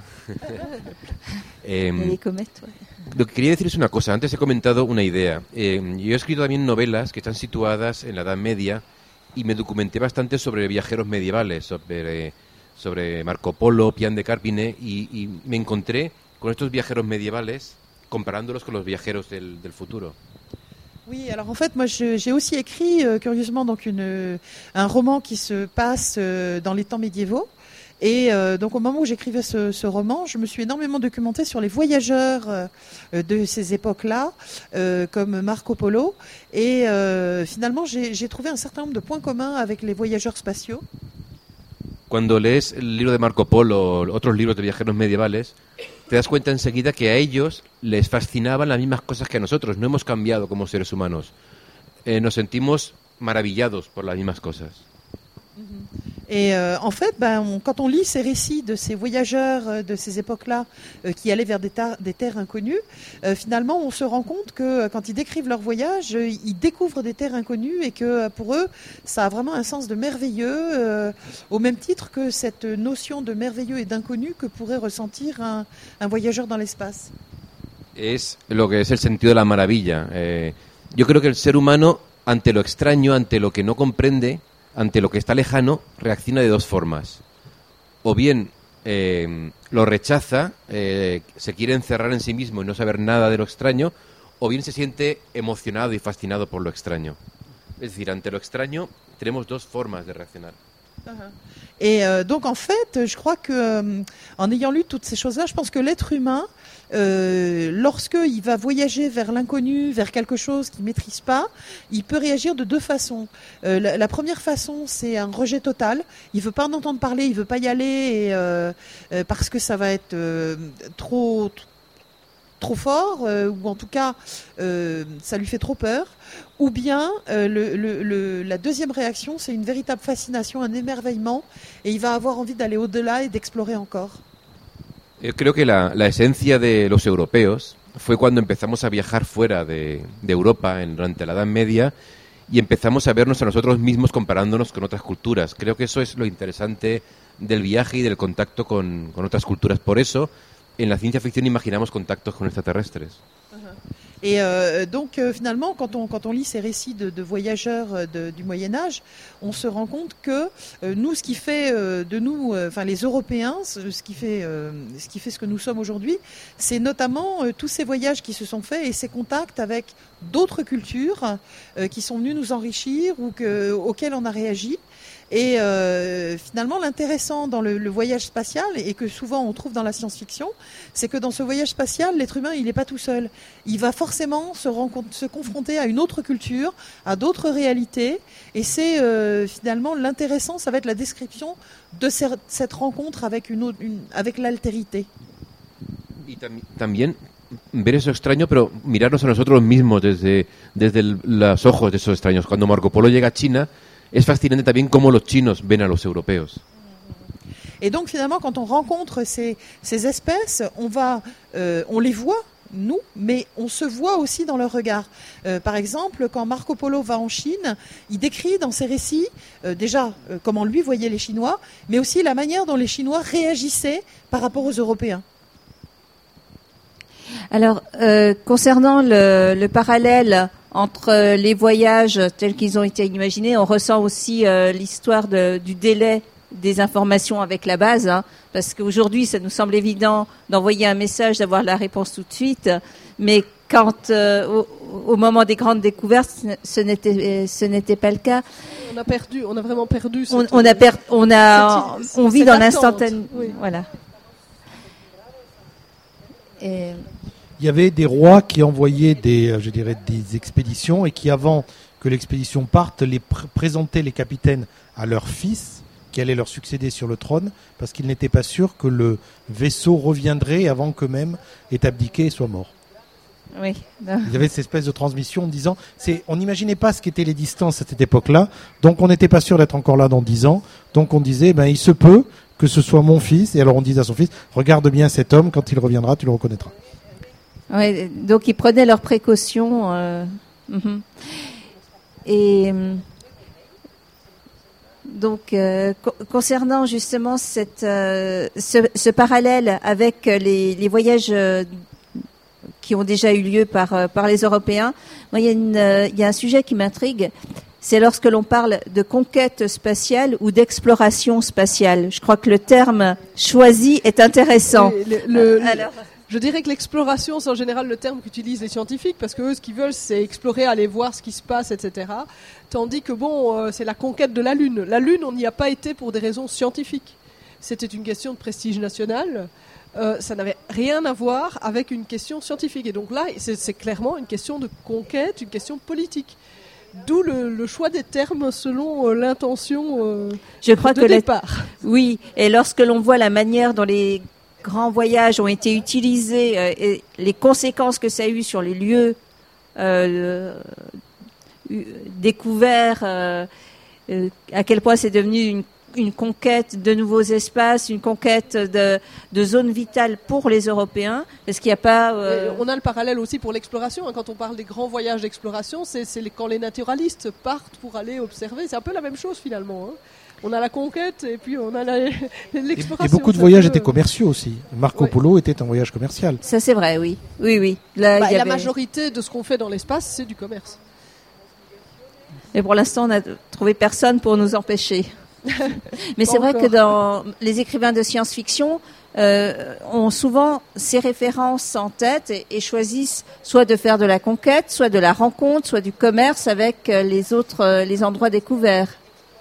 [SPEAKER 3] eh,
[SPEAKER 2] les comètes, ouais.
[SPEAKER 3] Lo que quería decir es una cosa. Antes he comentado una idea. Eh, yo he escrito también novelas que están situadas en la Edad Media y me documenté bastante sobre viajeros medievales, sobre, sobre Marco Polo, Pian de Carpine, y, y me encontré con estos viajeros medievales comparándolos con los viajeros del, del futuro.
[SPEAKER 5] Oui, alors en fait, moi je, j'ai aussi écrit euh, curieusement donc une, un roman qui se passe euh, dans les temps médiévaux. Et euh, donc au moment où j'écrivais ce, ce roman, je me suis énormément documentée sur les voyageurs euh, de ces époques-là, euh, comme Marco Polo. Et euh, finalement, j'ai, j'ai trouvé un certain nombre de points communs avec les voyageurs spatiaux.
[SPEAKER 3] Cuando lees el libro de Marco Polo o otros libros de viajeros medievales, te das cuenta enseguida que a ellos les fascinaban las mismas cosas que a nosotros. No hemos cambiado como seres humanos. Eh, nos sentimos maravillados por las mismas cosas.
[SPEAKER 5] Et euh, en fait, ben, on, quand on lit ces récits de ces voyageurs euh, de ces époques-là euh, qui allaient vers des, tar- des terres inconnues, euh, finalement, on se rend compte que euh, quand ils décrivent leur voyage, euh, ils découvrent des terres inconnues et que euh, pour eux, ça a vraiment un sens de merveilleux, euh, au même titre que cette notion de merveilleux et d'inconnu que pourrait ressentir un, un voyageur dans l'espace.
[SPEAKER 3] Es lo que es el sentido de la maravilla. Eh, yo creo que el ser humano, ante lo extraño, ante lo que no comprende, ante lo que está lejano, reacciona de dos formas. O bien eh, lo rechaza, eh, se quiere encerrar en sí mismo y no saber nada de lo extraño, o bien se siente emocionado y fascinado por lo extraño. Es decir, ante lo extraño tenemos dos formas de reaccionar.
[SPEAKER 5] Et euh, donc en fait, je crois que euh, en ayant lu toutes ces choses-là, je pense que l'être humain, euh, lorsqu'il va voyager vers l'inconnu, vers quelque chose qu'il ne maîtrise pas, il peut réagir de deux façons. Euh, la, la première façon, c'est un rejet total. Il veut pas en entendre parler, il veut pas y aller et, euh, euh, parce que ça va être euh, trop trop fort, euh, ou en tout cas euh, ça lui fait trop peur. Ou bien euh, le, le, le, la deuxième réaction, c'est une véritable fascination, un émerveillement, et il va avoir envie d'aller au-delà et d'explorer encore.
[SPEAKER 3] Yo creo que la, la esencia de los europeos fue cuando empezamos a viajar fuera de, de Europa en, durante la Edad Media y empezamos a vernos a nosotros mismos comparándonos con otras culturas. Creo que eso es lo interesante del viaje y del contacto con, con otras culturas. Por eso, en la ciencia ficción imaginamos contactos con extraterrestres.
[SPEAKER 5] Et euh, donc euh, finalement, quand on quand on lit ces récits de, de voyageurs euh, de, du Moyen Âge, on se rend compte que euh, nous, ce qui fait euh, de nous, enfin euh, les Européens, ce, ce qui fait euh, ce qui fait ce que nous sommes aujourd'hui, c'est notamment euh, tous ces voyages qui se sont faits et ces contacts avec d'autres cultures euh, qui sont venues nous enrichir ou que, auxquels on a réagi. Et euh, finalement, l'intéressant dans le, le voyage spatial, et que souvent on trouve dans la science-fiction, c'est que dans ce voyage spatial, l'être humain, il n'est pas tout seul. Il va forcément se, rencontre, se confronter à une autre culture, à d'autres réalités. Et c'est euh, finalement l'intéressant, ça va être la description de cette, cette rencontre avec, une, autre, une, avec l'altérité.
[SPEAKER 3] Y tam- también ver eso extraño, pero mirarnos a nosotros mismos desde, desde el- los ojos de esos extraños. Cuando Marco Polo llega a China, es fascinante también cómo los chinos ven a los europeos.
[SPEAKER 5] Et donc finalement, quand on rencontre ces, ces espèces, on, va, euh, on les voit, nous, mais on se voit aussi dans leur regard. Euh, par exemple, quand Marco Polo va en Chine, il décrit dans ses récits euh, déjà euh, comment lui voyait les Chinois, mais aussi la manière dont les Chinois réagissaient par rapport aux Européens.
[SPEAKER 2] Alors, euh, concernant le, le parallèle entre les voyages tels qu'ils ont été imaginés, on ressent aussi euh, l'histoire de, du délai des informations avec la base, hein, parce qu'aujourd'hui, ça nous semble évident d'envoyer un message, d'avoir la réponse tout de suite, mais quand euh, au, au moment des grandes découvertes, ce n'était ce n'était pas le cas.
[SPEAKER 4] On a perdu, on a vraiment perdu. Cette,
[SPEAKER 2] on, on a per, on a,
[SPEAKER 4] cette,
[SPEAKER 2] on vit dans l'instantané.
[SPEAKER 4] Oui.
[SPEAKER 2] Voilà. Et...
[SPEAKER 1] Il y avait des rois qui envoyaient des, je dirais, des expéditions et qui, avant que l'expédition parte, les pr- présentaient les capitaines à leurs fils qui allaient leur succéder sur le trône parce qu'ils n'étaient pas sûrs que le vaisseau reviendrait avant qu'eux-mêmes aient abdiqué et soient morts.
[SPEAKER 2] Oui.
[SPEAKER 1] Il y avait cette espèce de transmission en disant, c'est, on n'imaginait pas ce qu'étaient les distances à cette époque-là, donc on n'était pas sûr d'être encore là dans dix ans, donc on disait, ben il se peut que ce soit mon fils, et alors on disait à son fils, regarde bien cet homme, quand il reviendra, tu le reconnaîtras.
[SPEAKER 2] Oui, donc ils prenaient leurs précautions. Euh, mm-hmm. Et donc, euh, co- concernant justement cette, euh, ce, ce parallèle avec les, les voyages euh, qui ont déjà eu lieu par, euh, par les Européens, moi, il y a une, euh, il y a un sujet qui m'intrigue, c'est lorsque l'on parle de conquête spatiale ou d'exploration spatiale. Je crois que le terme choisi est intéressant.
[SPEAKER 4] Oui, le, le,
[SPEAKER 2] Alors,
[SPEAKER 4] je dirais que l'exploration, c'est en général le terme qu'utilisent les scientifiques, parce que eux, ce qu'ils veulent, c'est explorer, aller voir ce qui se passe, et cetera. Tandis que bon, euh, c'est la conquête de la Lune. La Lune, on n'y a pas été pour des raisons scientifiques. C'était une question de prestige national. Euh, ça n'avait rien à voir avec une question scientifique. Et donc là, c'est, c'est clairement une question de conquête, une question politique. D'où le, le choix des termes selon euh, l'intention euh,
[SPEAKER 2] je crois
[SPEAKER 4] de
[SPEAKER 2] que
[SPEAKER 4] départ.
[SPEAKER 2] Les... Oui, et lorsque l'on voit la manière dont les grands voyages ont été utilisés euh, et les conséquences que ça a eu sur les lieux euh, euh, découverts, euh, euh, à quel point c'est devenu une, une conquête de nouveaux espaces, une conquête de, de zones vitales pour les Européens. Est-ce qu'il n'y a pas... Euh...
[SPEAKER 4] On a le parallèle aussi pour l'exploration. Hein. Quand on parle des grands voyages d'exploration, c'est, c'est les, quand les naturalistes partent pour aller observer. C'est un peu la même chose finalement. Hein. On a la conquête et puis on a la, l'exploration.
[SPEAKER 1] Et, et beaucoup de voyages étaient commerciaux aussi. Marco ouais. Polo était un voyage commercial.
[SPEAKER 2] Ça c'est vrai, oui. Oui, oui. Là,
[SPEAKER 4] bah,
[SPEAKER 2] y
[SPEAKER 4] la
[SPEAKER 2] avait...
[SPEAKER 4] majorité de ce qu'on fait dans l'espace, c'est du commerce.
[SPEAKER 2] Mais pour l'instant, on n'a trouvé personne pour nous empêcher. Mais c'est vrai
[SPEAKER 4] encore.
[SPEAKER 2] que dans les écrivains de science-fiction euh, ont souvent ces références en tête et, et choisissent soit de faire de la conquête, soit de la rencontre, soit du commerce avec les autres, euh, les endroits découverts.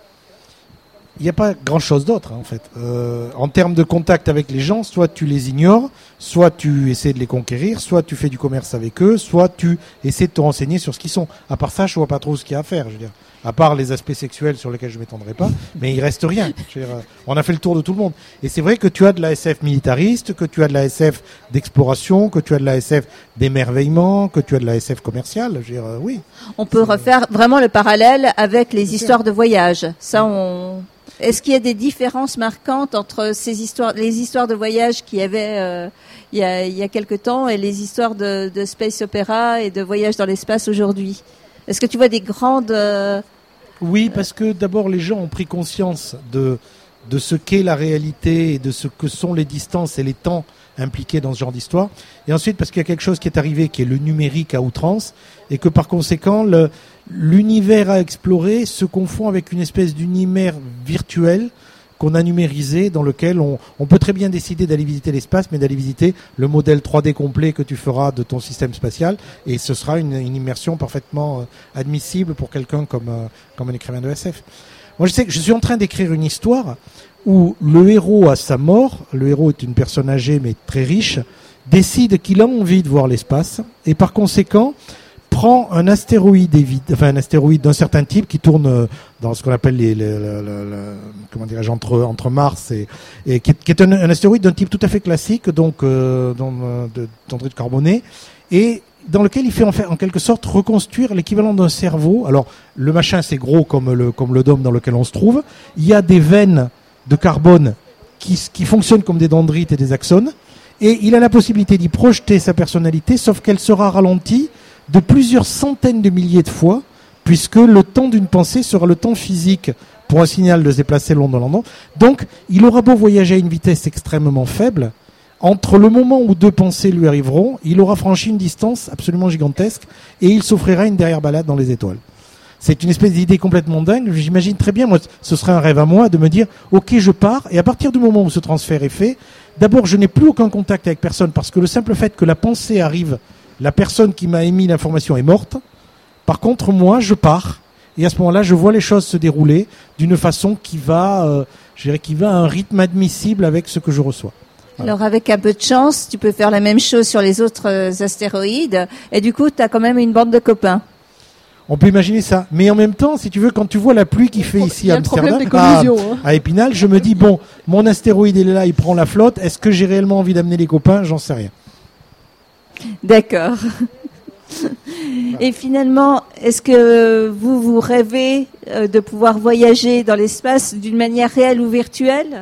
[SPEAKER 1] Il n'y a pas grand-chose d'autre, hein, en fait. Euh, en termes de contact avec les gens, soit tu les ignores, soit tu essaies de les conquérir, soit tu fais du commerce avec eux, soit tu essaies de te renseigner sur ce qu'ils sont. À part ça, je vois pas trop ce qu'il y a à faire, je veux dire. À part les aspects sexuels sur lesquels je m'étendrai pas, mais il reste rien. Je veux dire, on a fait le tour de tout le monde. Et c'est vrai que tu as de la S F militariste, que tu as de la S F d'exploration, que tu as de la S F d'émerveillement, que tu as de la S F commerciale. Je veux dire, euh, oui.
[SPEAKER 2] On peut refaire vraiment le parallèle avec les histoires de voyage. Ça, on... Est-ce qu'il y a des différences marquantes entre ces histoires, les histoires de voyage qu'il y avait euh, il y a, il y a quelque temps et les histoires de, de space opéra et de voyage dans l'espace aujourd'hui? Est-ce que tu vois des grandes... Euh,
[SPEAKER 1] oui, parce que d'abord les gens ont pris conscience de, de ce qu'est la réalité et de ce que sont les distances et les temps impliqués dans ce genre d'histoire. Et ensuite parce qu'il y a quelque chose qui est arrivé qui est le numérique à outrance et que par conséquent le, l'univers à explorer se confond avec une espèce d'univers virtuel qu'on a numérisé, dans lequel on, on peut très bien décider d'aller visiter l'espace, mais d'aller visiter le modèle trois D complet que tu feras de ton système spatial, et ce sera une, une immersion parfaitement euh, admissible pour quelqu'un comme, euh, comme un écrivain de S F. Moi, je sais que je suis en train d'écrire une histoire où le héros, à sa mort, le héros est une personne âgée mais très riche, décide qu'il a envie de voir l'espace, et par conséquent, prend un astéroïde évite, enfin un astéroïde d'un certain type qui tourne dans ce qu'on appelle les, les, les, les, les comment dirais-je entre entre Mars et, et qui est, qui est un, un astéroïde d'un type tout à fait classique, donc euh, de d'anhydride carboné, et dans lequel il fait en, fait en quelque sorte reconstruire l'équivalent d'un cerveau. Alors le machin c'est gros comme le comme le dôme dans lequel on se trouve. Il y a des veines de carbone qui qui fonctionnent comme des dendrites et des axones, et il a la possibilité d'y projeter sa personnalité, sauf qu'elle sera ralentie de plusieurs centaines de milliers de fois, puisque le temps d'une pensée sera le temps physique pour un signal de se déplacer long dans l'endroit. Donc, il aura beau voyager à une vitesse extrêmement faible, entre le moment où deux pensées lui arriveront, il aura franchi une distance absolument gigantesque et il s'offrira une dernière balade dans les étoiles. C'est une espèce d'idée complètement dingue. J'imagine très bien, moi, ce serait un rêve à moi de me dire, ok, je pars, et à partir du moment où ce transfert est fait, d'abord, je n'ai plus aucun contact avec personne, parce que le simple fait que la pensée arrive la personne qui m'a émis l'information est morte. Par contre, moi, je pars. Et à ce moment-là, je vois les choses se dérouler d'une façon qui va, euh, je dirais, qui va à un rythme admissible avec ce que je reçois. Voilà.
[SPEAKER 2] Alors avec un peu de chance, tu peux faire la même chose sur les autres euh, astéroïdes. Et du coup, tu as quand même une bande de copains.
[SPEAKER 1] On peut imaginer ça. Mais en même temps, si tu veux, quand tu vois la pluie qu'il fait ici à Amsterdam,
[SPEAKER 4] à,
[SPEAKER 1] hein. à Épinal, je me dis, bon, mon astéroïde, il est là, il prend la flotte. Est-ce que j'ai réellement envie d'amener les copains? J'en sais rien.
[SPEAKER 2] D'accord. Et finalement, est-ce que vous, vous rêvez de pouvoir voyager dans l'espace d'une manière réelle ou virtuelle?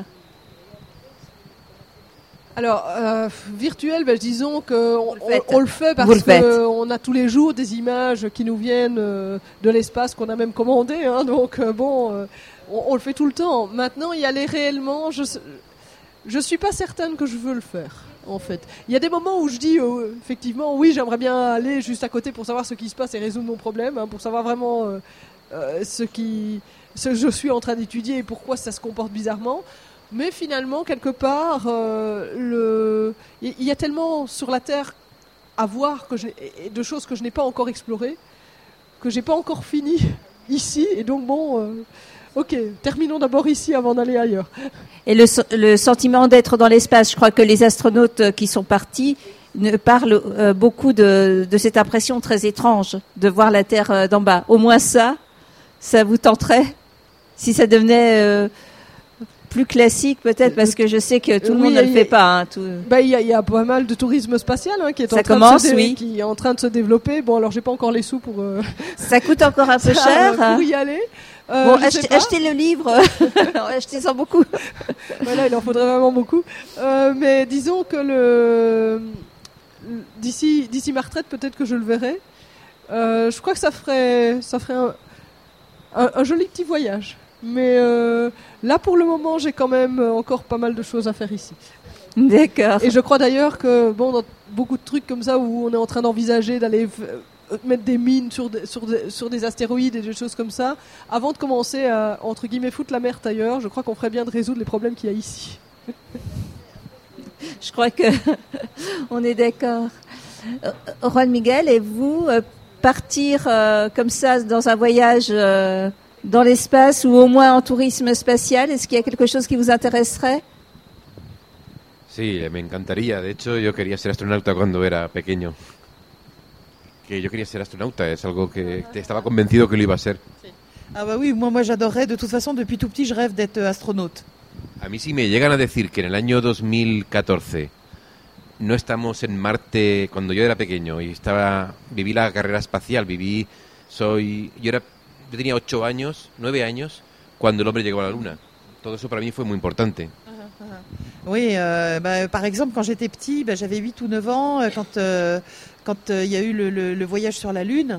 [SPEAKER 4] Alors, euh, virtuel, ben, disons qu'on
[SPEAKER 2] on,
[SPEAKER 4] on le fait parce qu'on a tous les jours des images qui nous viennent euh, de l'espace qu'on a même commandé. Hein, donc, euh, bon, euh, on, on le fait tout le temps. Maintenant, y aller réellement, je je suis pas certaine que je veux le faire. En fait, il y a des moments où je dis euh, effectivement, oui, j'aimerais bien aller juste à côté pour savoir ce qui se passe et résoudre mon problème, hein, pour savoir vraiment euh, euh, ce qui, ce que je suis en train d'étudier et pourquoi ça se comporte bizarrement. Mais finalement, quelque part, euh, le, il y, y a tellement sur la Terre à voir que je, et de choses que je n'ai pas encore explorées, que j'ai pas encore fini ici. Et donc bon. Euh, Ok, terminons d'abord ici avant d'aller ailleurs.
[SPEAKER 2] Et le, le sentiment d'être dans l'espace, je crois que les astronautes qui sont partis ne parlent euh, beaucoup de, de cette impression très étrange de voir la Terre euh, d'en bas. Au moins ça, ça vous tenterait si ça devenait euh, plus classique peut-être, parce que je sais que tout le
[SPEAKER 4] oui,
[SPEAKER 2] monde ne le fait pas. Hein, tout...
[SPEAKER 4] bah, il y, y a pas mal de tourisme spatial hein, qui est en
[SPEAKER 2] ça
[SPEAKER 4] train
[SPEAKER 2] commence,
[SPEAKER 4] de se dé-
[SPEAKER 2] oui.
[SPEAKER 4] qui est en train de se développer. Bon, alors j'ai pas encore les sous pour. Euh...
[SPEAKER 2] Ça coûte encore un peu
[SPEAKER 4] ça,
[SPEAKER 2] cher
[SPEAKER 4] euh, pour y aller. Euh,
[SPEAKER 2] bon, achetez, achetez le livre, achetez-en beaucoup.
[SPEAKER 4] Voilà, il en faudrait vraiment beaucoup. Euh, mais disons que le d'ici d'ici ma retraite, peut-être que je le verrai. Euh, je crois que ça ferait ça ferait un, un, un joli petit voyage. Mais euh, là, pour le moment, j'ai quand même encore pas mal de choses à faire ici.
[SPEAKER 2] D'accord.
[SPEAKER 4] Et je crois d'ailleurs que bon, dans beaucoup de trucs comme ça où on est en train d'envisager d'aller mettre des mines sur des, sur, des, sur des astéroïdes et des choses comme ça, avant de commencer à, entre guillemets, foutre la merde ailleurs, je crois qu'on ferait bien de résoudre les problèmes qu'il y a ici.
[SPEAKER 2] Je crois que on est d'accord. Euh, Juan Miguel, et vous, euh, partir euh, comme ça dans un voyage euh, dans l'espace ou au moins en tourisme spatial, est-ce qu'il y a quelque chose qui vous intéresserait?
[SPEAKER 3] Sí, me encantaría. De hecho, yo quería ser astronauta cuando era pequeño. Que yo quería ser astronauta, es algo que estaba convencido que lo iba a ser.
[SPEAKER 5] Ah bah oui, moi, moi j'adorerais. De toute façon, depuis tout petit, je rêve d'être astronaute.
[SPEAKER 3] A mí si me llegan a decir que en el año dos mil catorce no estamos en Marte cuando yo era pequeño y estaba viví la carrera espacial, viví soy yo era yo tenía ocho años, nueve años cuando el hombre llegó a la Luna. Todo eso para mí fue muy importante.
[SPEAKER 5] Oui, euh, bah, par exemple, quand j'étais petit, bah, j'avais huit ou neuf ans, euh, quand euh, quand il euh, y a eu le, le, le voyage sur la Lune.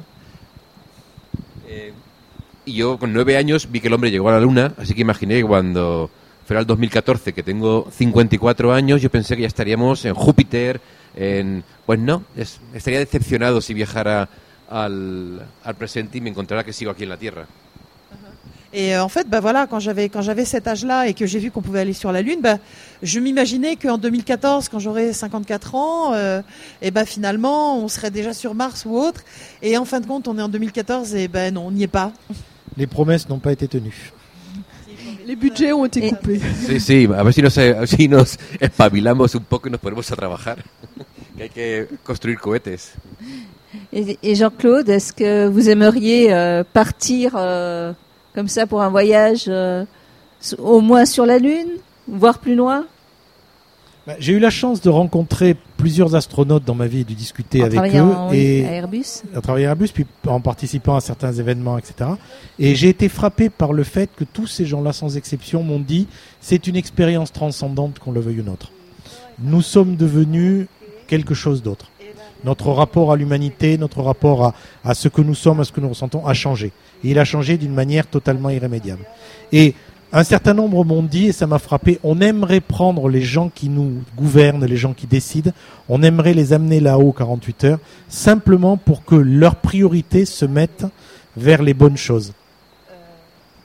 [SPEAKER 3] Eh, y yo con nueve años vi que el hombre llegó a la Luna, así que imaginé que cuando fuera el dos mil catorce, que tengo cincuenta y cuatro años, yo pensé que ya estaríamos en Júpiter, en... Pues no, es, estaría decepcionado si viajara al, al presente y me encontrara que sigo aquí en la Tierra.
[SPEAKER 5] Et euh, en fait, bah voilà, quand j'avais quand j'avais cet âge-là et que j'ai vu qu'on pouvait aller sur la Lune, bah, je m'imaginais qu'en deux mille quatorze, quand j'aurais cinquante-quatre ans, euh, et bah finalement, on serait déjà sur Mars ou autre. Et en fin de compte, on est en deux mille quatorze et ben non, on n'y est pas.
[SPEAKER 1] Les promesses n'ont pas été tenues.
[SPEAKER 4] Les budgets ont été coupés.
[SPEAKER 3] Sí, sí, a ver si nos, si nos espabilamos un poco y nos ponemos a trabajar. Que hay que construir cohetes.
[SPEAKER 2] Et, et Jean-Claude, est-ce que vous aimeriez euh, partir euh, comme ça pour un voyage euh, au moins sur la Lune, voire plus loin?
[SPEAKER 1] Bah, j'ai eu la chance de rencontrer plusieurs astronautes dans ma vie et de discuter
[SPEAKER 2] en
[SPEAKER 1] avec eux.
[SPEAKER 2] En,
[SPEAKER 1] et
[SPEAKER 2] à Airbus.
[SPEAKER 1] À travailler à Airbus, puis en participant à certains événements, et cetera. Et j'ai été frappé par le fait que tous ces gens-là, sans exception, m'ont dit c'est une expérience transcendante, qu'on le veuille ou non. Nous sommes devenus quelque chose d'autre. Notre rapport à l'humanité, notre rapport à, à ce que nous sommes, à ce que nous ressentons, a changé. Et il a changé d'une manière totalement irrémédiable. Et un certain nombre m'ont dit, et ça m'a frappé, on aimerait prendre les gens qui nous gouvernent, les gens qui décident, on aimerait les amener là-haut quarante-huit heures, simplement pour que leurs priorités se mettent vers les bonnes choses.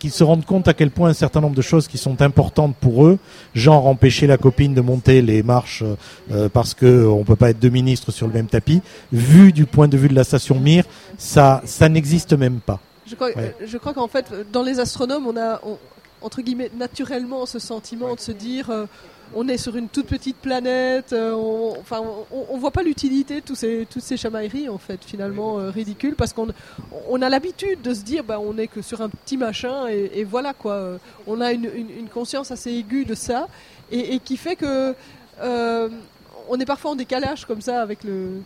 [SPEAKER 1] qu'ils se rendent compte à quel point un certain nombre de choses qui sont importantes pour eux, genre empêcher la copine de monter les marches euh, parce que on peut pas être deux ministres sur le même tapis, vu du point de vue de la station Mir, ça, ça n'existe même pas.
[SPEAKER 4] Je crois,
[SPEAKER 1] Ouais.
[SPEAKER 4] je crois qu'en fait, dans les astronomes, on a, on, entre guillemets, naturellement ce sentiment de se dire, euh, on est sur une toute petite planète, euh, on, enfin, on, on voit pas l'utilité de tous ces, toutes ces chamailleries, en fait, finalement, euh, ridicules, parce qu'on on a l'habitude de se dire, bah, on est que sur un petit machin, et, et voilà, quoi. Euh, On a une, une, une conscience assez aiguë de ça, et, et qui fait que, euh, on est parfois en décalage, comme ça, avec le,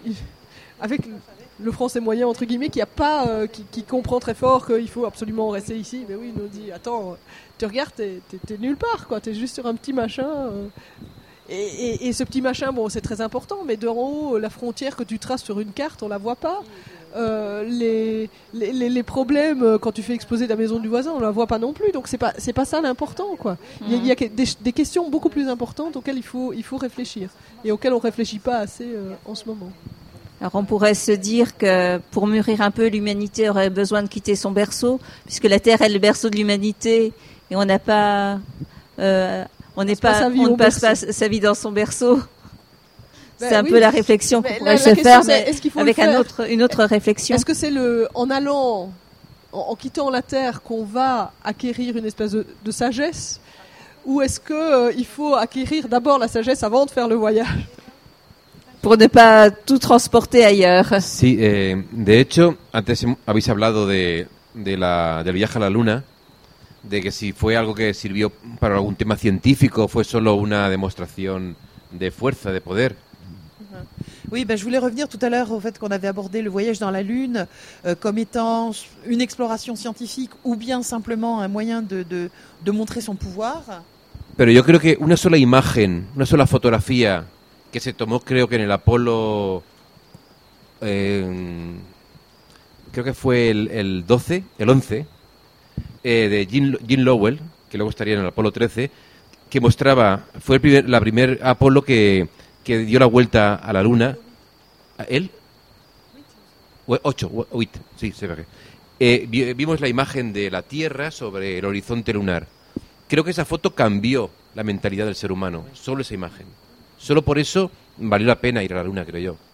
[SPEAKER 4] avec le, le français moyen, entre guillemets, qui a pas, euh, qui, qui comprend très fort qu'il faut absolument rester ici. Mais oui, il nous dit, attends, tu regardes, t'es, t'es, t'es nulle part, quoi. T'es juste sur un petit machin. Euh, et, et, et ce petit machin, bon, c'est très important, mais d'en haut, la frontière que tu traces sur une carte, on la voit pas. Euh, les, les, les, les problèmes quand tu fais exploser la maison du voisin, on la voit pas non plus. Donc c'est pas, c'est pas ça l'important, quoi. Il y a, il y a des, des questions beaucoup plus importantes auxquelles il faut, il faut réfléchir et auxquelles on réfléchit pas assez euh, en ce moment.
[SPEAKER 2] Alors on pourrait se dire que pour mûrir un peu, l'humanité aurait besoin de quitter son berceau, puisque la Terre est le berceau de l'humanité et on n'a pas, euh, on n'est pas, on ne passe pas sa vie dans son berceau. Ben c'est un oui, peu la réflexion qu'on pourrait la, se la faire, mais avec un autre, une autre réflexion.
[SPEAKER 4] Est-ce que c'est le, en allant, en, en quittant la Terre, qu'on va acquérir une espèce de, de sagesse, ou est-ce que euh, il faut acquérir d'abord la sagesse avant de faire le voyage?
[SPEAKER 2] Pour ne pas tout transporter ailleurs.
[SPEAKER 3] Sí, eh, de hecho, antes habéis hablado de, de la, del viaje a la Luna, de que si fue algo que sirvió para algún tema científico, fue solo una demostración de fuerza, de poder.
[SPEAKER 5] Oui, ben, je voulais revenir tout à l'heure au fait qu'on avait abordé le voyage dans la Lune euh, comme étant une exploration scientifique ou bien simplement un moyen de, de, de montrer son pouvoir.
[SPEAKER 3] Pero yo creo que una sola imagen, una sola fotografía que se tomó, creo que en el Apolo, eh, creo que fue el, el doce, el once, eh, de Gene, Gene Lowell, que luego estaría en el Apolo trece, que mostraba, fue el primer, la primer Apolo que, que dio la vuelta a la Luna. ¿Él? Ocho, ocho, sí, se ve. Eh, vimos la imagen de la Tierra sobre el horizonte lunar. Creo que esa foto cambió la mentalidad del ser humano, solo esa imagen. Solo por eso valió la pena ir a la Luna, creo yo.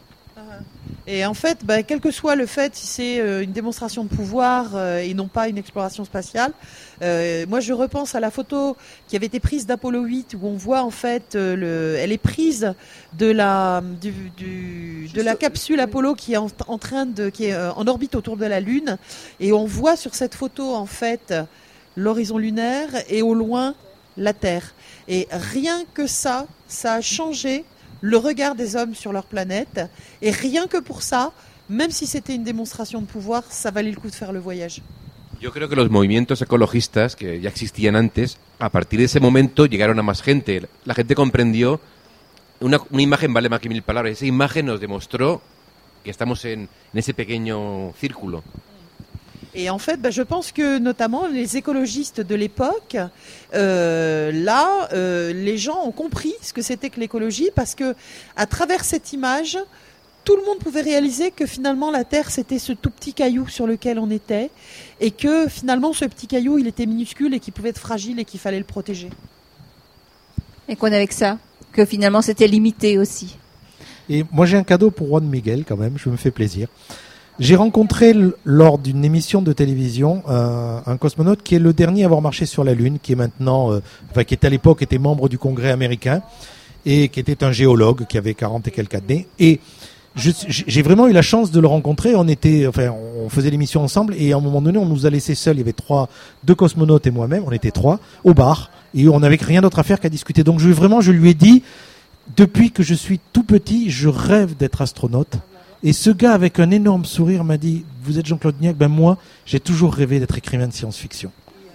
[SPEAKER 5] Et en fait, bah, quel que soit le fait, si c'est euh, une démonstration de pouvoir euh, et non pas une exploration spatiale, euh, moi je repense à la photo qui avait été prise d'Apollo huit où on voit en fait, euh, le, elle est prise de la, du, du, de la capsule Apollo qui est en, en train de, qui est euh, en orbite autour de la Lune, et on voit sur cette photo en fait l'horizon lunaire et au loin la Terre. Et rien que ça, ça a changé le regard des hommes sur leur planète, et rien que pour ça, même si c'était une démonstration de pouvoir, ça valait le coup de faire le voyage.
[SPEAKER 3] Yo creo que los movimientos ecologistas, que ya existían antes, a partir de ese momento llegaron a más gente. La gente comprendió, una, una imagen vale más que mil palabras, esa imagen nos demostró que estamos en, en ese pequeño círculo.
[SPEAKER 5] Et en fait, bah, je pense que notamment les écologistes de l'époque, euh, là, euh, les gens ont compris ce que c'était que l'écologie, parce que à travers cette image, tout le monde pouvait réaliser que finalement la Terre c'était ce tout petit caillou sur lequel on était, et que finalement ce petit caillou il était minuscule et qu'il pouvait être fragile et qu'il fallait le protéger.
[SPEAKER 2] Et qu'on avait que ça, que finalement c'était limité aussi.
[SPEAKER 1] Et moi j'ai un cadeau pour Juan Miguel quand même, je me fais plaisir. J'ai rencontré l- lors d'une émission de télévision euh, un cosmonaute qui est le dernier à avoir marché sur la Lune, qui est maintenant, euh, enfin qui est à l'époque était membre du Congrès américain et qui était un géologue qui avait quarante et quelques années. Et je, j'ai vraiment eu la chance de le rencontrer. On était, enfin, on faisait l'émission ensemble et à un moment donné, on nous a laissé seuls. Il y avait trois, deux cosmonautes et moi-même. On était trois au bar et on n'avait rien d'autre à faire qu'à discuter. Donc je vraiment, je lui ai dit, depuis que je suis tout petit, je rêve d'être astronaute. Et ce gars avec un énorme sourire m'a dit, vous êtes Jean-Claude Niac? Ben moi, j'ai toujours rêvé d'être écrivain de science-fiction.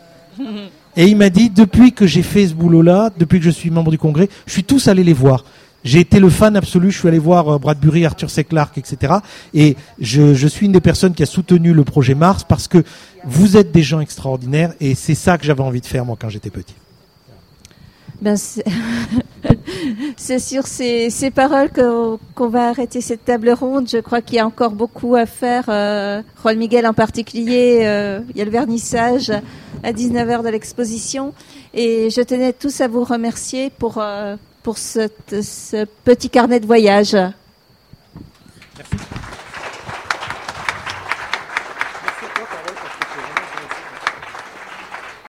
[SPEAKER 1] Et il m'a dit, depuis que j'ai fait ce boulot-là, depuis que je suis membre du Congrès, je suis tous allé les voir. J'ai été le fan absolu, je suis allé voir euh, Bradbury, Arthur C. Clarke, et cetera. Et je, je suis une des personnes qui a soutenu le projet Mars parce que vous êtes des gens extraordinaires et c'est ça que j'avais envie de faire moi quand j'étais petit.
[SPEAKER 2] Ben, c'est, c'est sur ces, ces paroles qu'on, qu'on va arrêter cette table ronde. Je crois qu'il y a encore beaucoup à faire. Euh, Juan Miguel en particulier, euh, il y a le vernissage à dix-neuf heures de l'exposition. Et je tenais tous à vous remercier pour, euh, pour ce, ce petit carnet de voyage.